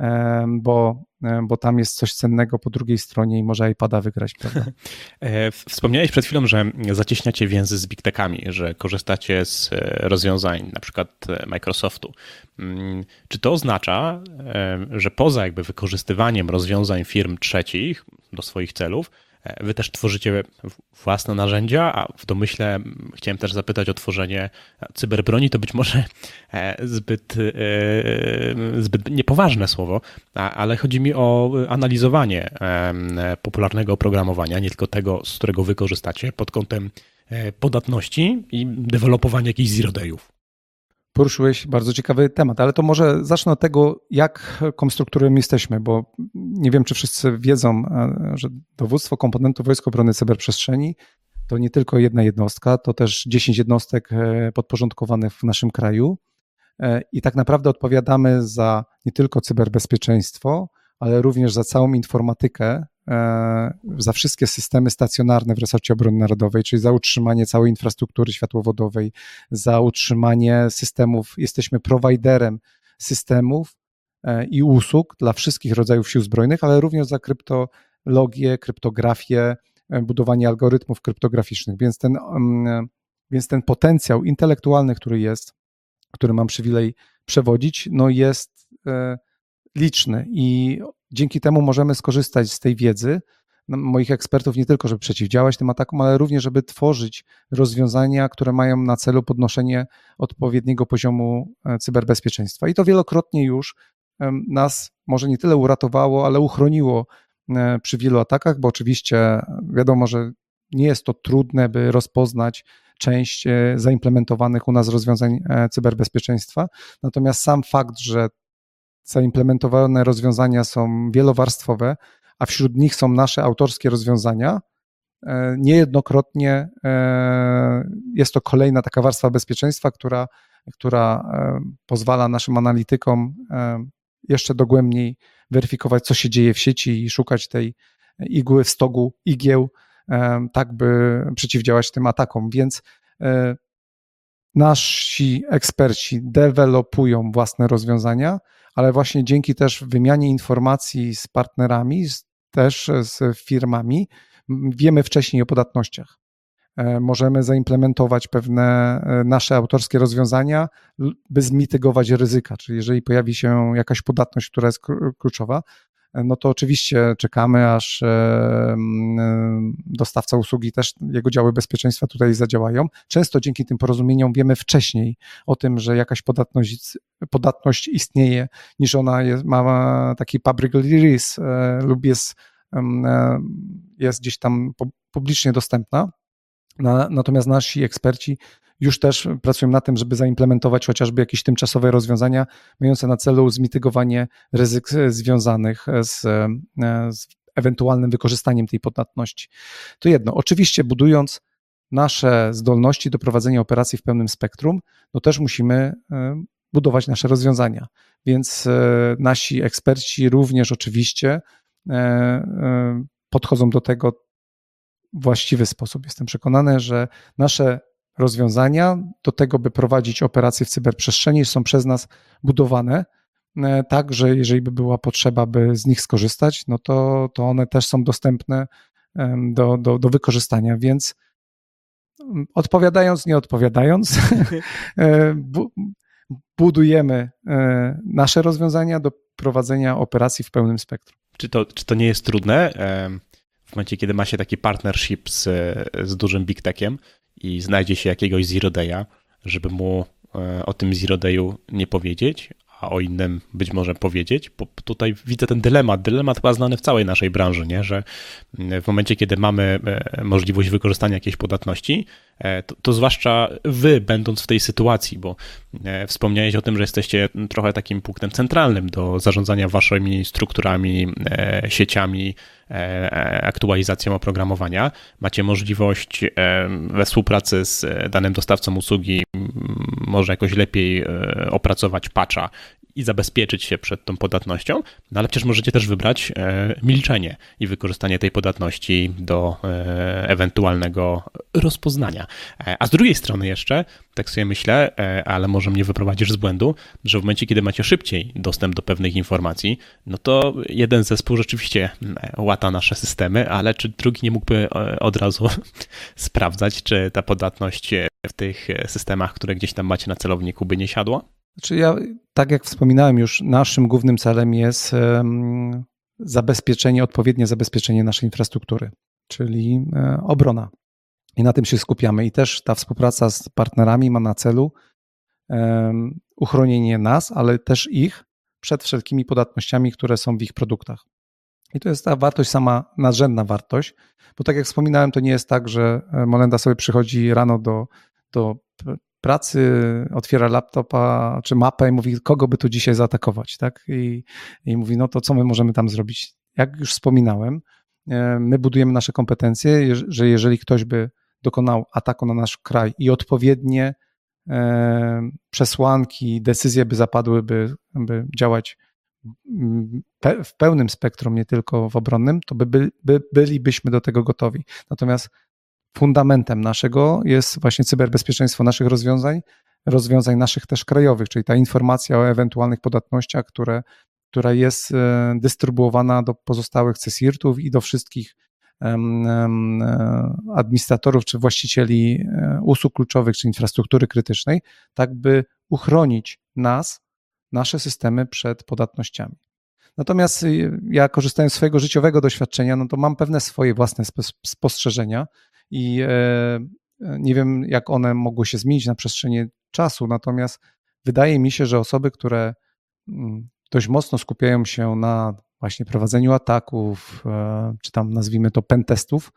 bo tam jest coś cennego po drugiej stronie i może iPada wygrać, prawda? Wspomniałeś przed chwilą, że zacieśniacie więzy z Big Techami, że korzystacie z rozwiązań na przykład Microsoftu. Czy to oznacza, że poza jakby wykorzystywaniem rozwiązań firm trzecich do swoich celów, wy też tworzycie własne narzędzia, a w domyśle chciałem też zapytać o tworzenie cyberbroni, to być może zbyt niepoważne słowo, ale chodzi mi o analizowanie popularnego oprogramowania, nie tylko tego, z którego wy korzystacie, pod kątem podatności i dewelopowania jakichś zero day'ów. Poruszyłeś bardzo ciekawy temat, ale to może zacznę od tego, jaką strukturą jesteśmy, bo nie wiem, czy wszyscy wiedzą, że dowództwo komponentów Wojsk Obrony Cyberprzestrzeni to nie tylko jedna jednostka, to też 10 jednostek podporządkowanych w naszym kraju i tak naprawdę odpowiadamy za nie tylko cyberbezpieczeństwo, ale również za całą informatykę, za wszystkie systemy stacjonarne w resorcie obrony narodowej, czyli za utrzymanie całej infrastruktury światłowodowej, za utrzymanie systemów. Jesteśmy prowajderem systemów i usług dla wszystkich rodzajów sił zbrojnych, ale również za kryptologię, kryptografię, budowanie algorytmów kryptograficznych, więc ten potencjał intelektualny, który mam przywilej przewodzić, jest liczny i dzięki temu możemy skorzystać z tej wiedzy moich ekspertów nie tylko, żeby przeciwdziałać tym atakom, ale również, żeby tworzyć rozwiązania, które mają na celu podnoszenie odpowiedniego poziomu cyberbezpieczeństwa. I to wielokrotnie już nas może nie tyle uratowało, ale uchroniło przy wielu atakach, bo oczywiście wiadomo, że nie jest to trudne, by rozpoznać część zaimplementowanych u nas rozwiązań cyberbezpieczeństwa. Natomiast sam fakt, że zaimplementowane rozwiązania są wielowarstwowe, a wśród nich są nasze autorskie rozwiązania, niejednokrotnie jest to kolejna taka warstwa bezpieczeństwa, która pozwala naszym analitykom jeszcze dogłębniej weryfikować, co się dzieje w sieci i szukać tej igły w stogu igieł, tak by przeciwdziałać tym atakom. Więc nasi eksperci dewelopują własne rozwiązania, ale właśnie dzięki też wymianie informacji z partnerami, też z firmami, wiemy wcześniej o podatnościach. Możemy zaimplementować pewne nasze autorskie rozwiązania, by zmitygować ryzyka, czyli jeżeli pojawi się jakaś podatność, która jest kluczowa, to oczywiście czekamy, aż dostawca usługi też, jego działy bezpieczeństwa tutaj zadziałają. Często dzięki tym porozumieniom wiemy wcześniej o tym, że jakaś podatność istnieje, niż ona ma taki public release lub jest gdzieś tam publicznie dostępna. Natomiast nasi eksperci już też pracują na tym, żeby zaimplementować chociażby jakieś tymczasowe rozwiązania mające na celu zmitygowanie ryzyk związanych z ewentualnym wykorzystaniem tej podatności. To jedno. Oczywiście budując nasze zdolności do prowadzenia operacji w pełnym spektrum, też musimy budować nasze rozwiązania. Więc nasi eksperci również oczywiście podchodzą do tego w właściwy sposób. Jestem przekonany, że nasze rozwiązania do tego, by prowadzić operacje w cyberprzestrzeni, są przez nas budowane tak, że jeżeli by była potrzeba, by z nich skorzystać, to one też są dostępne do wykorzystania, więc odpowiadając, nie odpowiadając, budujemy nasze rozwiązania do prowadzenia operacji w pełnym spektrum. Czy to nie jest trudne w momencie, kiedy ma się taki partnership z dużym big techiem i znajdzie się jakiegoś zero day'a, żeby mu o tym zero day'u nie powiedzieć, a o innym być może powiedzieć, bo tutaj widzę ten dylemat chyba znany w całej naszej branży, nie? Że w momencie, kiedy mamy możliwość wykorzystania jakiejś podatności, to zwłaszcza wy, będąc w tej sytuacji, bo wspomniałeś o tym, że jesteście trochę takim punktem centralnym do zarządzania waszymi strukturami, sieciami, aktualizacją oprogramowania. Macie możliwość we współpracy z danym dostawcą usługi może jakoś lepiej opracować patcha i zabezpieczyć się przed tą podatnością, no ale przecież możecie też wybrać milczenie i wykorzystanie tej podatności do ewentualnego rozpoznania. A z drugiej strony jeszcze, tak sobie myślę, ale może mnie wyprowadzisz z błędu, że w momencie, kiedy macie szybciej dostęp do pewnych informacji, no to jeden zespół rzeczywiście łata nasze systemy, ale czy drugi nie mógłby od razu sprawdzać, czy ta podatność w tych systemach, które gdzieś tam macie na celowniku, by nie siadła? Znaczy tak jak wspominałem już, naszym głównym celem jest odpowiednie zabezpieczenie naszej infrastruktury, czyli obrona. I na tym się skupiamy. I też ta współpraca z partnerami ma na celu uchronienie nas, ale też ich przed wszelkimi podatnościami, które są w ich produktach. I to jest ta wartość sama, nadrzędna wartość, bo tak jak wspominałem, to nie jest tak, że Molenda sobie przychodzi rano do pracy, otwiera laptopa czy mapę i mówi, kogo by tu dzisiaj zaatakować, tak? I mówi, no to co my możemy tam zrobić? Jak już wspominałem, my budujemy nasze kompetencje, że jeżeli ktoś by dokonał ataku na nasz kraj i odpowiednie przesłanki, decyzje by zapadły, by działać w pełnym spektrum, nie tylko w obronnym, to bylibyśmy do tego gotowi. Natomiast fundamentem naszego jest właśnie cyberbezpieczeństwo naszych rozwiązań naszych też krajowych, czyli ta informacja o ewentualnych podatnościach, która jest dystrybuowana do pozostałych CSIRT-ów i do wszystkich administratorów czy właścicieli usług kluczowych czy infrastruktury krytycznej, tak by uchronić nasze systemy przed podatnościami. Natomiast ja, korzystając z swojego życiowego doświadczenia, no to mam pewne swoje własne spostrzeżenia i nie wiem, jak one mogły się zmienić na przestrzeni czasu, natomiast wydaje mi się, że osoby, które dość mocno skupiają się na właśnie prowadzeniu ataków, czy tam nazwijmy to pentestów,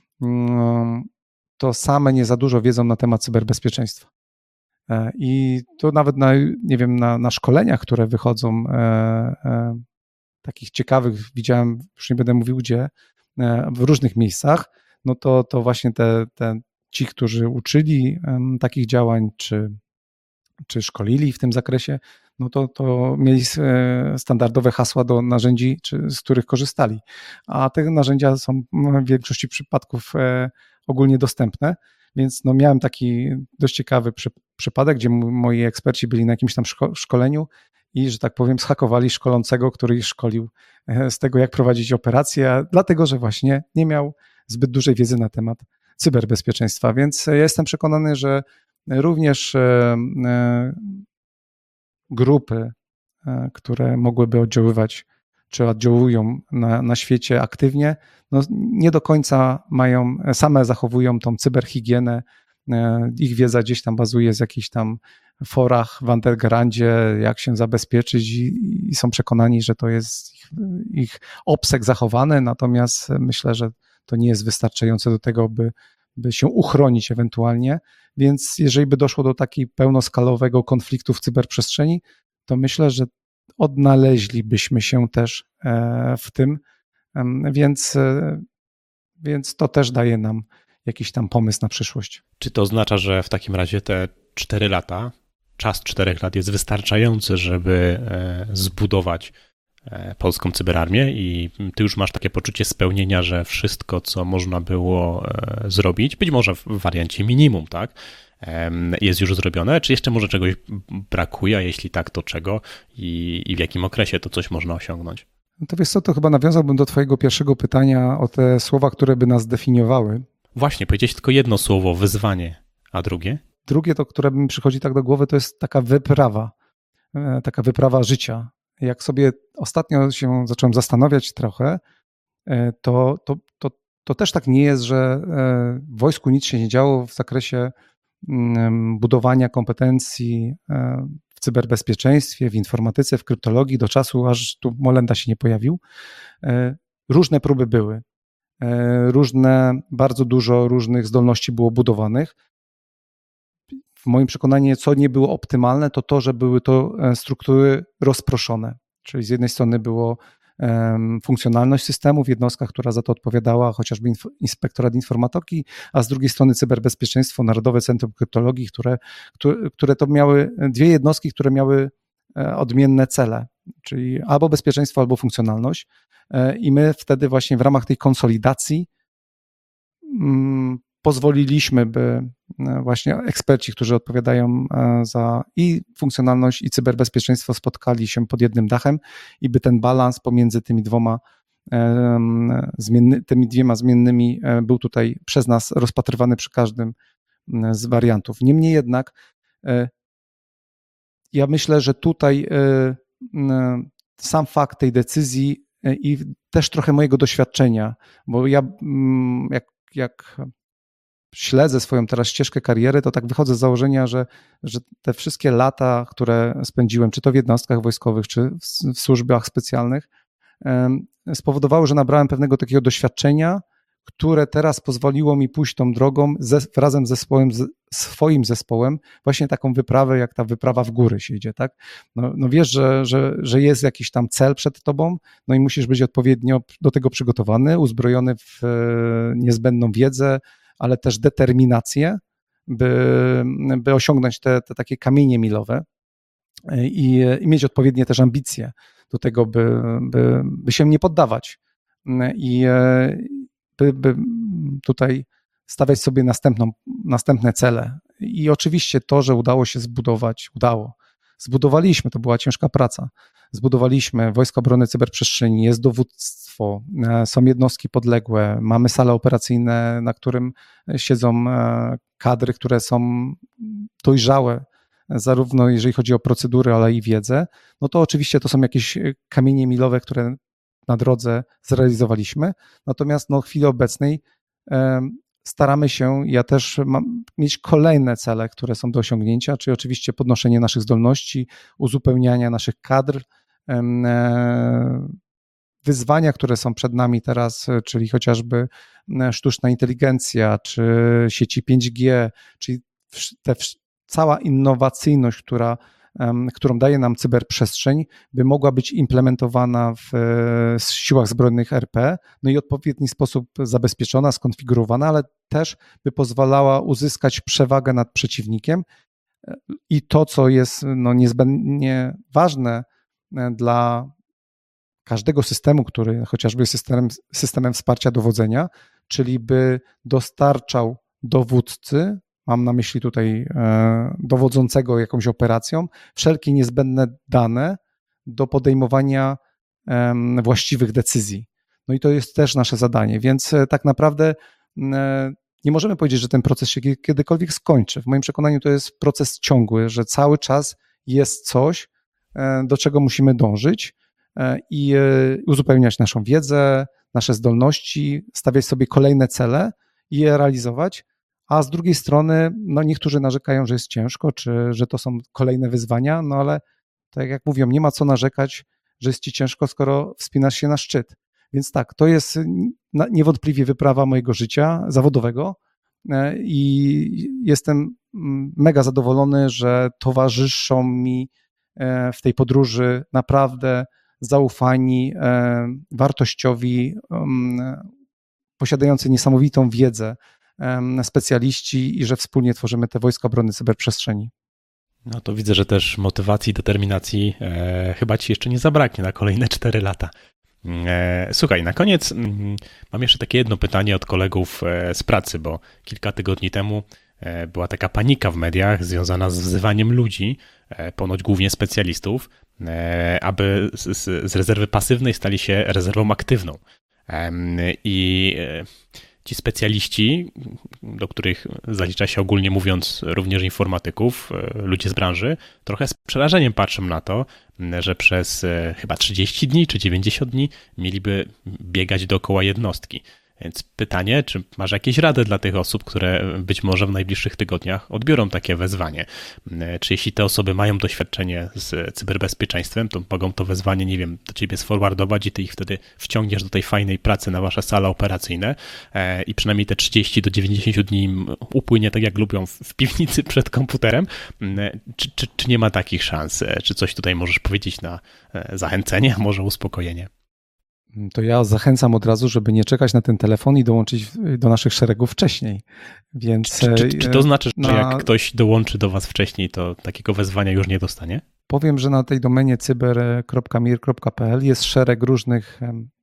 to same nie za dużo wiedzą na temat cyberbezpieczeństwa. I to nawet na szkoleniach, które wychodzą, takich ciekawych, widziałem, już nie będę mówił gdzie, w różnych miejscach, no to właśnie ci, którzy uczyli takich działań, czy szkolili w tym zakresie, no to mieli standardowe hasła do narzędzi, z których korzystali. A te narzędzia są w większości przypadków ogólnie dostępne, więc no miałem taki dość ciekawy przypadek, gdzie moi eksperci byli na jakimś tam szkoleniu i, że tak powiem, zhakowali szkolącego, który ich szkolił z tego, jak prowadzić operację, dlatego że właśnie nie miał zbyt dużej wiedzy na temat cyberbezpieczeństwa. Więc ja jestem przekonany, że również grupy, które mogłyby oddziaływać, czy oddziałują na świecie aktywnie, no nie do końca same zachowują tą cyberhigienę. Ich wiedza gdzieś tam bazuje z jakichś tam forach w undergroundzie, jak się zabezpieczyć i są przekonani, że to jest ich obseg zachowany, natomiast myślę, że to nie jest wystarczające do tego, by się uchronić ewentualnie, więc jeżeli by doszło do takiego pełnoskalowego konfliktu w cyberprzestrzeni, to myślę, że odnaleźlibyśmy się też w tym, więc to też daje nam jakiś tam pomysł na przyszłość. Czy to oznacza, że w takim razie te 4 lata, czas 4 lat jest wystarczający, żeby zbudować polską cyberarmię i ty już masz takie poczucie spełnienia, że wszystko, co można było zrobić, być może w wariancie minimum, tak, jest już zrobione, czy jeszcze może czegoś brakuje, a jeśli tak, to czego i w jakim okresie to coś można osiągnąć? No to wiesz co, to chyba nawiązałbym do twojego pierwszego pytania o te słowa, które by nas definiowały. Właśnie, powiedziałeś tylko jedno słowo, wyzwanie, a drugie? Drugie, to które mi przychodzi tak do głowy, to jest taka wyprawa życia. Jak sobie ostatnio się zacząłem zastanawiać trochę, to też tak nie jest, że w wojsku nic się nie działo w zakresie budowania kompetencji w cyberbezpieczeństwie, w informatyce, w kryptologii do czasu, aż tu Molenda się nie pojawił. Różne próby były. Bardzo dużo różnych zdolności było budowanych. W moim przekonaniu, co nie było optymalne, to, że były to struktury rozproszone. Czyli z jednej strony było funkcjonalność systemu w jednostkach, która za to odpowiadała, chociażby Inspektorat Informatyki, a z drugiej strony cyberbezpieczeństwo, Narodowe Centrum Kryptologii, które to miały dwie jednostki, które miały odmienne cele, czyli albo bezpieczeństwo, albo funkcjonalność. I my wtedy właśnie w ramach tej konsolidacji pozwoliliśmy, by właśnie eksperci, którzy odpowiadają za i funkcjonalność, i cyberbezpieczeństwo, spotkali się pod jednym dachem i by ten balans pomiędzy tymi dwiema zmiennymi był tutaj przez nas rozpatrywany przy każdym z wariantów. Niemniej jednak ja myślę, że tutaj sam fakt tej decyzji i też trochę mojego doświadczenia, bo ja jak śledzę swoją teraz ścieżkę kariery, to tak wychodzę z założenia, że te wszystkie lata, które spędziłem, czy to w jednostkach wojskowych, czy w służbach specjalnych, spowodowały, że nabrałem pewnego takiego doświadczenia, które teraz pozwoliło mi pójść tą drogą razem ze swoim zespołem, właśnie taką wyprawę, jak ta wyprawa w góry się idzie, tak? No wiesz, że jest jakiś tam cel przed tobą, no i musisz być odpowiednio do tego przygotowany, uzbrojony w niezbędną wiedzę, ale też determinację, by osiągnąć te takie kamienie milowe i mieć odpowiednie też ambicje do tego, by się nie poddawać i by tutaj stawiać sobie następne cele. I oczywiście to, że udało się zbudowaliśmy, to była ciężka praca. Zbudowaliśmy Wojska Obrony Cyberprzestrzeni, jest dowództwo, są jednostki podległe, mamy sale operacyjne, na którym siedzą kadry, które są dojrzałe, zarówno jeżeli chodzi o procedury, ale i wiedzę. No to oczywiście to są jakieś kamienie milowe, które na drodze zrealizowaliśmy. Natomiast w chwili obecnej staramy się, ja też mam mieć kolejne cele, które są do osiągnięcia, czyli oczywiście podnoszenie naszych zdolności, uzupełniania naszych kadr, wyzwania, które są przed nami teraz, czyli chociażby sztuczna inteligencja, czy sieci 5G, czyli cała innowacyjność, którą daje nam cyberprzestrzeń, by mogła być implementowana w siłach zbrojnych RP, no i w odpowiedni sposób zabezpieczona, skonfigurowana, ale też by pozwalała uzyskać przewagę nad przeciwnikiem i to, co jest niezbędnie ważne dla każdego systemu, który chociażby jest systemem wsparcia dowodzenia, czyli by dostarczał dowódcy, mam na myśli tutaj dowodzącego jakąś operacją, wszelkie niezbędne dane do podejmowania właściwych decyzji. No i to jest też nasze zadanie, więc tak naprawdę nie możemy powiedzieć, że ten proces się kiedykolwiek skończy. W moim przekonaniu to jest proces ciągły, że cały czas jest coś, do czego musimy dążyć i uzupełniać naszą wiedzę, nasze zdolności, stawiać sobie kolejne cele i je realizować, a z drugiej strony niektórzy narzekają, że jest ciężko, czy że to są kolejne wyzwania, ale tak jak mówią, nie ma co narzekać, że jest ci ciężko, skoro wspinasz się na szczyt. Więc tak, to jest niewątpliwie wyprawa mojego życia zawodowego i jestem mega zadowolony, że towarzyszą mi w tej podróży naprawdę zaufani, wartościowi, posiadający niesamowitą wiedzę specjaliści i że wspólnie tworzymy te Wojska Obrony Cyberprzestrzeni. No to widzę, że też motywacji, determinacji chyba ci jeszcze nie zabraknie na kolejne 4 lata. Słuchaj, na koniec mam jeszcze takie jedno pytanie od kolegów z pracy, bo kilka tygodni temu była taka panika w mediach związana z wzywaniem ludzi, ponoć głównie specjalistów, aby z rezerwy pasywnej stali się rezerwą aktywną. I ci specjaliści, do których zalicza się ogólnie mówiąc również informatyków, ludzie z branży, trochę z przerażeniem patrzą na to, że przez chyba 30 dni czy 90 dni mieliby biegać dookoła jednostki. Więc pytanie, czy masz jakieś rady dla tych osób, które być może w najbliższych tygodniach odbiorą takie wezwanie? Czy jeśli te osoby mają doświadczenie z cyberbezpieczeństwem, to mogą to wezwanie, nie wiem, do ciebie sforwardować i ty ich wtedy wciągniesz do tej fajnej pracy na wasze sale operacyjne i przynajmniej te 30 do 90 dni im upłynie tak, jak lubią w piwnicy przed komputerem. Czy nie ma takich szans? Czy coś tutaj możesz powiedzieć na zachęcenie, a może uspokojenie? To ja zachęcam od razu, żeby nie czekać na ten telefon i dołączyć do naszych szeregów wcześniej. Więc czy to znaczy, że jak ktoś dołączy do was wcześniej, to takiego wezwania już nie dostanie? Powiem, że na tej domenie cyber.mir.pl jest szereg różnych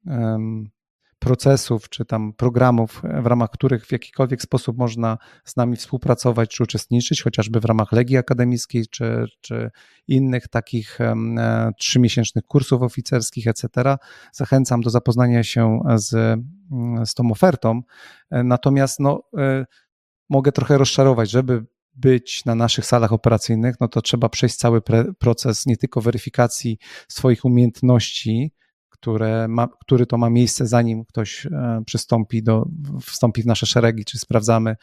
procesów, czy tam programów, w ramach których w jakikolwiek sposób można z nami współpracować, czy uczestniczyć, chociażby w ramach Legii Akademickiej, czy innych takich 3-miesięcznych kursów oficerskich, etc. Zachęcam do zapoznania się z tą ofertą. Natomiast mogę trochę rozczarować, żeby być na naszych salach operacyjnych, no to trzeba przejść cały proces nie tylko weryfikacji swoich umiejętności, który to ma miejsce, zanim ktoś wstąpi w nasze szeregi, czy sprawdzamy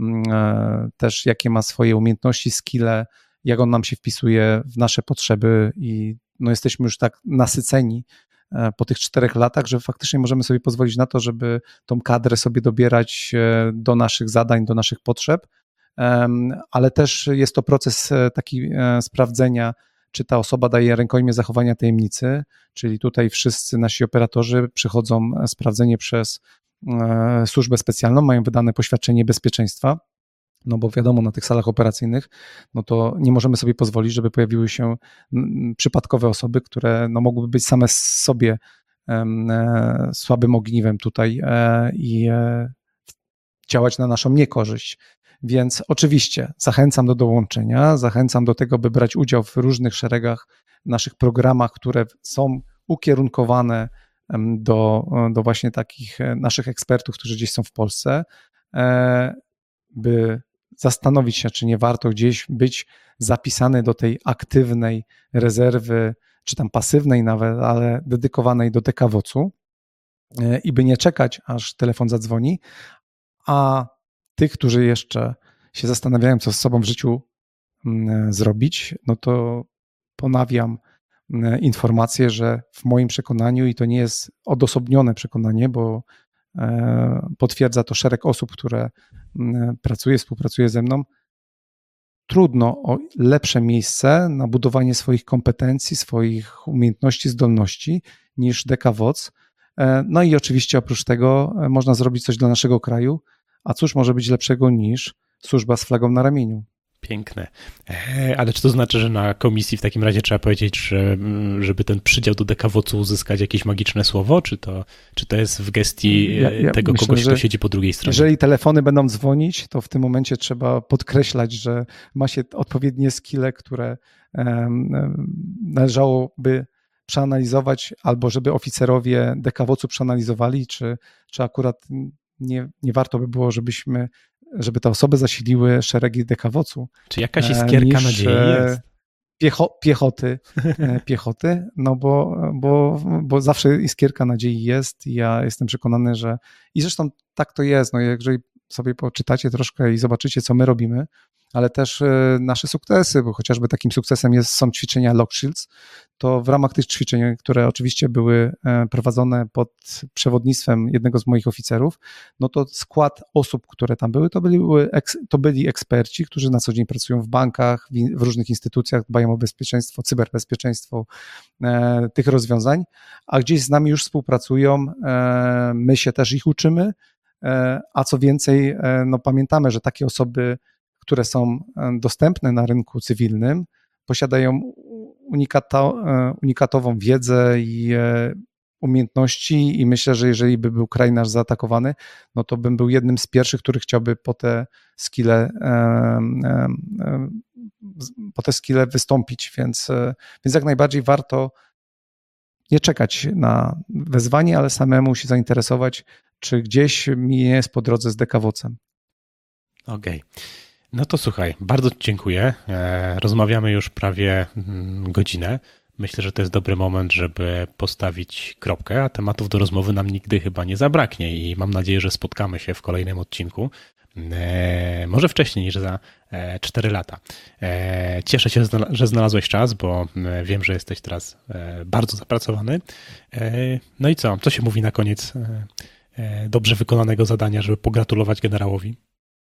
też, jakie ma swoje umiejętności, skille, jak on nam się wpisuje w nasze potrzeby i jesteśmy już tak nasyceni po tych 4 latach, że faktycznie możemy sobie pozwolić na to, żeby tą kadrę sobie dobierać do naszych zadań, do naszych potrzeb, ale też jest to proces taki sprawdzenia, czy ta osoba daje rękojmię zachowania tajemnicy, czyli tutaj wszyscy nasi operatorzy przechodzą sprawdzenie przez służbę specjalną, mają wydane poświadczenie bezpieczeństwa, no bo wiadomo, na tych salach operacyjnych, no to nie możemy sobie pozwolić, żeby pojawiły się przypadkowe osoby, które mogłyby być same z sobie słabym ogniwem tutaj i działać na naszą niekorzyść. Więc oczywiście zachęcam do dołączenia, zachęcam do tego, by brać udział w różnych szeregach, naszych programach, które są ukierunkowane do właśnie takich naszych ekspertów, którzy gdzieś są w Polsce, by zastanowić się, czy nie warto gdzieś być zapisany do tej aktywnej rezerwy, czy tam pasywnej nawet, ale dedykowanej do DKWOC-u i by nie czekać, aż telefon zadzwoni, a tych, którzy jeszcze się zastanawiają, co z sobą w życiu zrobić, no to ponawiam informację, że w moim przekonaniu, i to nie jest odosobnione przekonanie, bo potwierdza to szereg osób, które współpracuje ze mną, trudno o lepsze miejsce na budowanie swoich kompetencji, swoich umiejętności, zdolności niż DKWOC. No i oczywiście oprócz tego można zrobić coś dla naszego kraju, a cóż może być lepszego niż służba z flagą na ramieniu? Piękne. Ale czy to znaczy, że na komisji w takim razie trzeba powiedzieć, że żeby ten przydział do DKWOC-u uzyskać jakieś magiczne słowo, czy to jest w gestii tego myślę, kogoś, kto siedzi po drugiej stronie? Jeżeli telefony będą dzwonić, to w tym momencie trzeba podkreślać, że ma się odpowiednie skille, które należałoby przeanalizować, albo żeby oficerowie DKWOC-u przeanalizowali, czy akurat nie warto by było, żeby te osoby zasiliły szeregi DKWOC-u. Czy jakaś iskierka nadziei jest? Piechoty, no bo zawsze iskierka nadziei jest i ja jestem przekonany, że i zresztą tak to jest, no jeżeli sobie poczytacie troszkę i zobaczycie, co my robimy, ale też nasze sukcesy, bo chociażby takim sukcesem są ćwiczenia Lock Shields, to w ramach tych ćwiczeń, które oczywiście były prowadzone pod przewodnictwem jednego z moich oficerów, no to skład osób, które tam były, to byli eksperci, którzy na co dzień pracują w bankach, w różnych instytucjach, dbają o bezpieczeństwo, cyberbezpieczeństwo tych rozwiązań, a gdzieś z nami już współpracują, my się też ich uczymy, a co więcej, no pamiętamy, że takie osoby, które są dostępne na rynku cywilnym, posiadają unikatową wiedzę i umiejętności i myślę, że jeżeli by był kraj nasz zaatakowany, no to bym był jednym z pierwszych, który chciałby po te skille wystąpić, więc jak najbardziej warto nie czekać na wezwanie, ale samemu się zainteresować, czy gdzieś mi nie jest po drodze z DKWOC-em. Okej. No to słuchaj, bardzo Ci dziękuję. Rozmawiamy już prawie godzinę. Myślę, że to jest dobry moment, żeby postawić kropkę, a tematów do rozmowy nam nigdy chyba nie zabraknie i mam nadzieję, że spotkamy się w kolejnym odcinku. Może wcześniej niż za 4 lata. Cieszę się, że znalazłeś czas, bo wiem, że jesteś teraz bardzo zapracowany. No i co? Co się mówi na koniec dobrze wykonanego zadania, żeby pogratulować generałowi?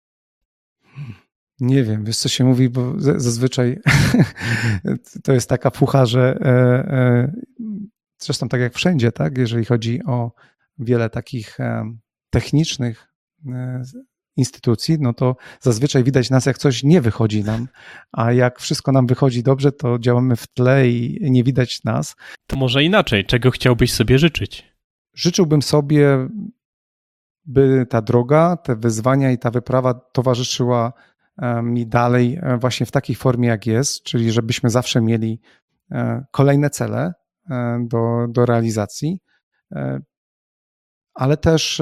Nie wiem, wiesz co się mówi, bo zazwyczaj to jest taka fucha, że zresztą tak jak wszędzie, tak, jeżeli chodzi o wiele takich technicznych instytucji, no to zazwyczaj widać nas, jak coś nie wychodzi nam, a jak wszystko nam wychodzi dobrze, to działamy w tle i nie widać nas. To może inaczej, czego chciałbyś sobie życzyć? Życzyłbym sobie, by ta droga, te wyzwania i ta wyprawa towarzyszyła mi dalej właśnie w takiej formie, jak jest, czyli żebyśmy zawsze mieli kolejne cele do realizacji, ale też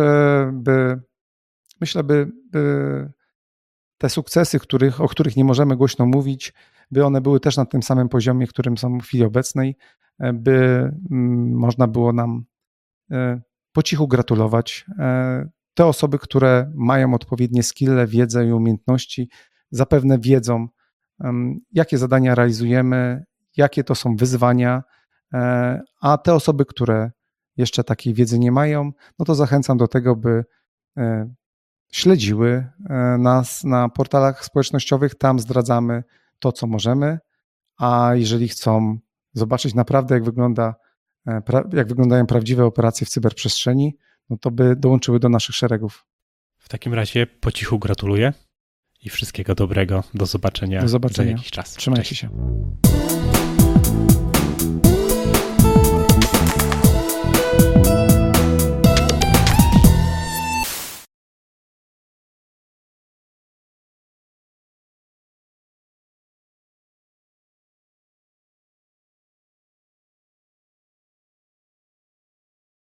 by te sukcesy, o których nie możemy głośno mówić, by one były też na tym samym poziomie, którym są w chwili obecnej, by można było nam po cichu gratulować. Te osoby, które mają odpowiednie skille, wiedzę i umiejętności, zapewne wiedzą, jakie zadania realizujemy, jakie to są wyzwania, a te osoby, które jeszcze takiej wiedzy nie mają, no to zachęcam do tego, by śledziły nas na portalach społecznościowych, tam zdradzamy to, co możemy, a jeżeli chcą zobaczyć naprawdę, jak wyglądają prawdziwe operacje w cyberprzestrzeni, no to by dołączyły do naszych szeregów. W takim razie po cichu gratuluję i wszystkiego dobrego. Do zobaczenia za jakiś czas. Trzymajcie się.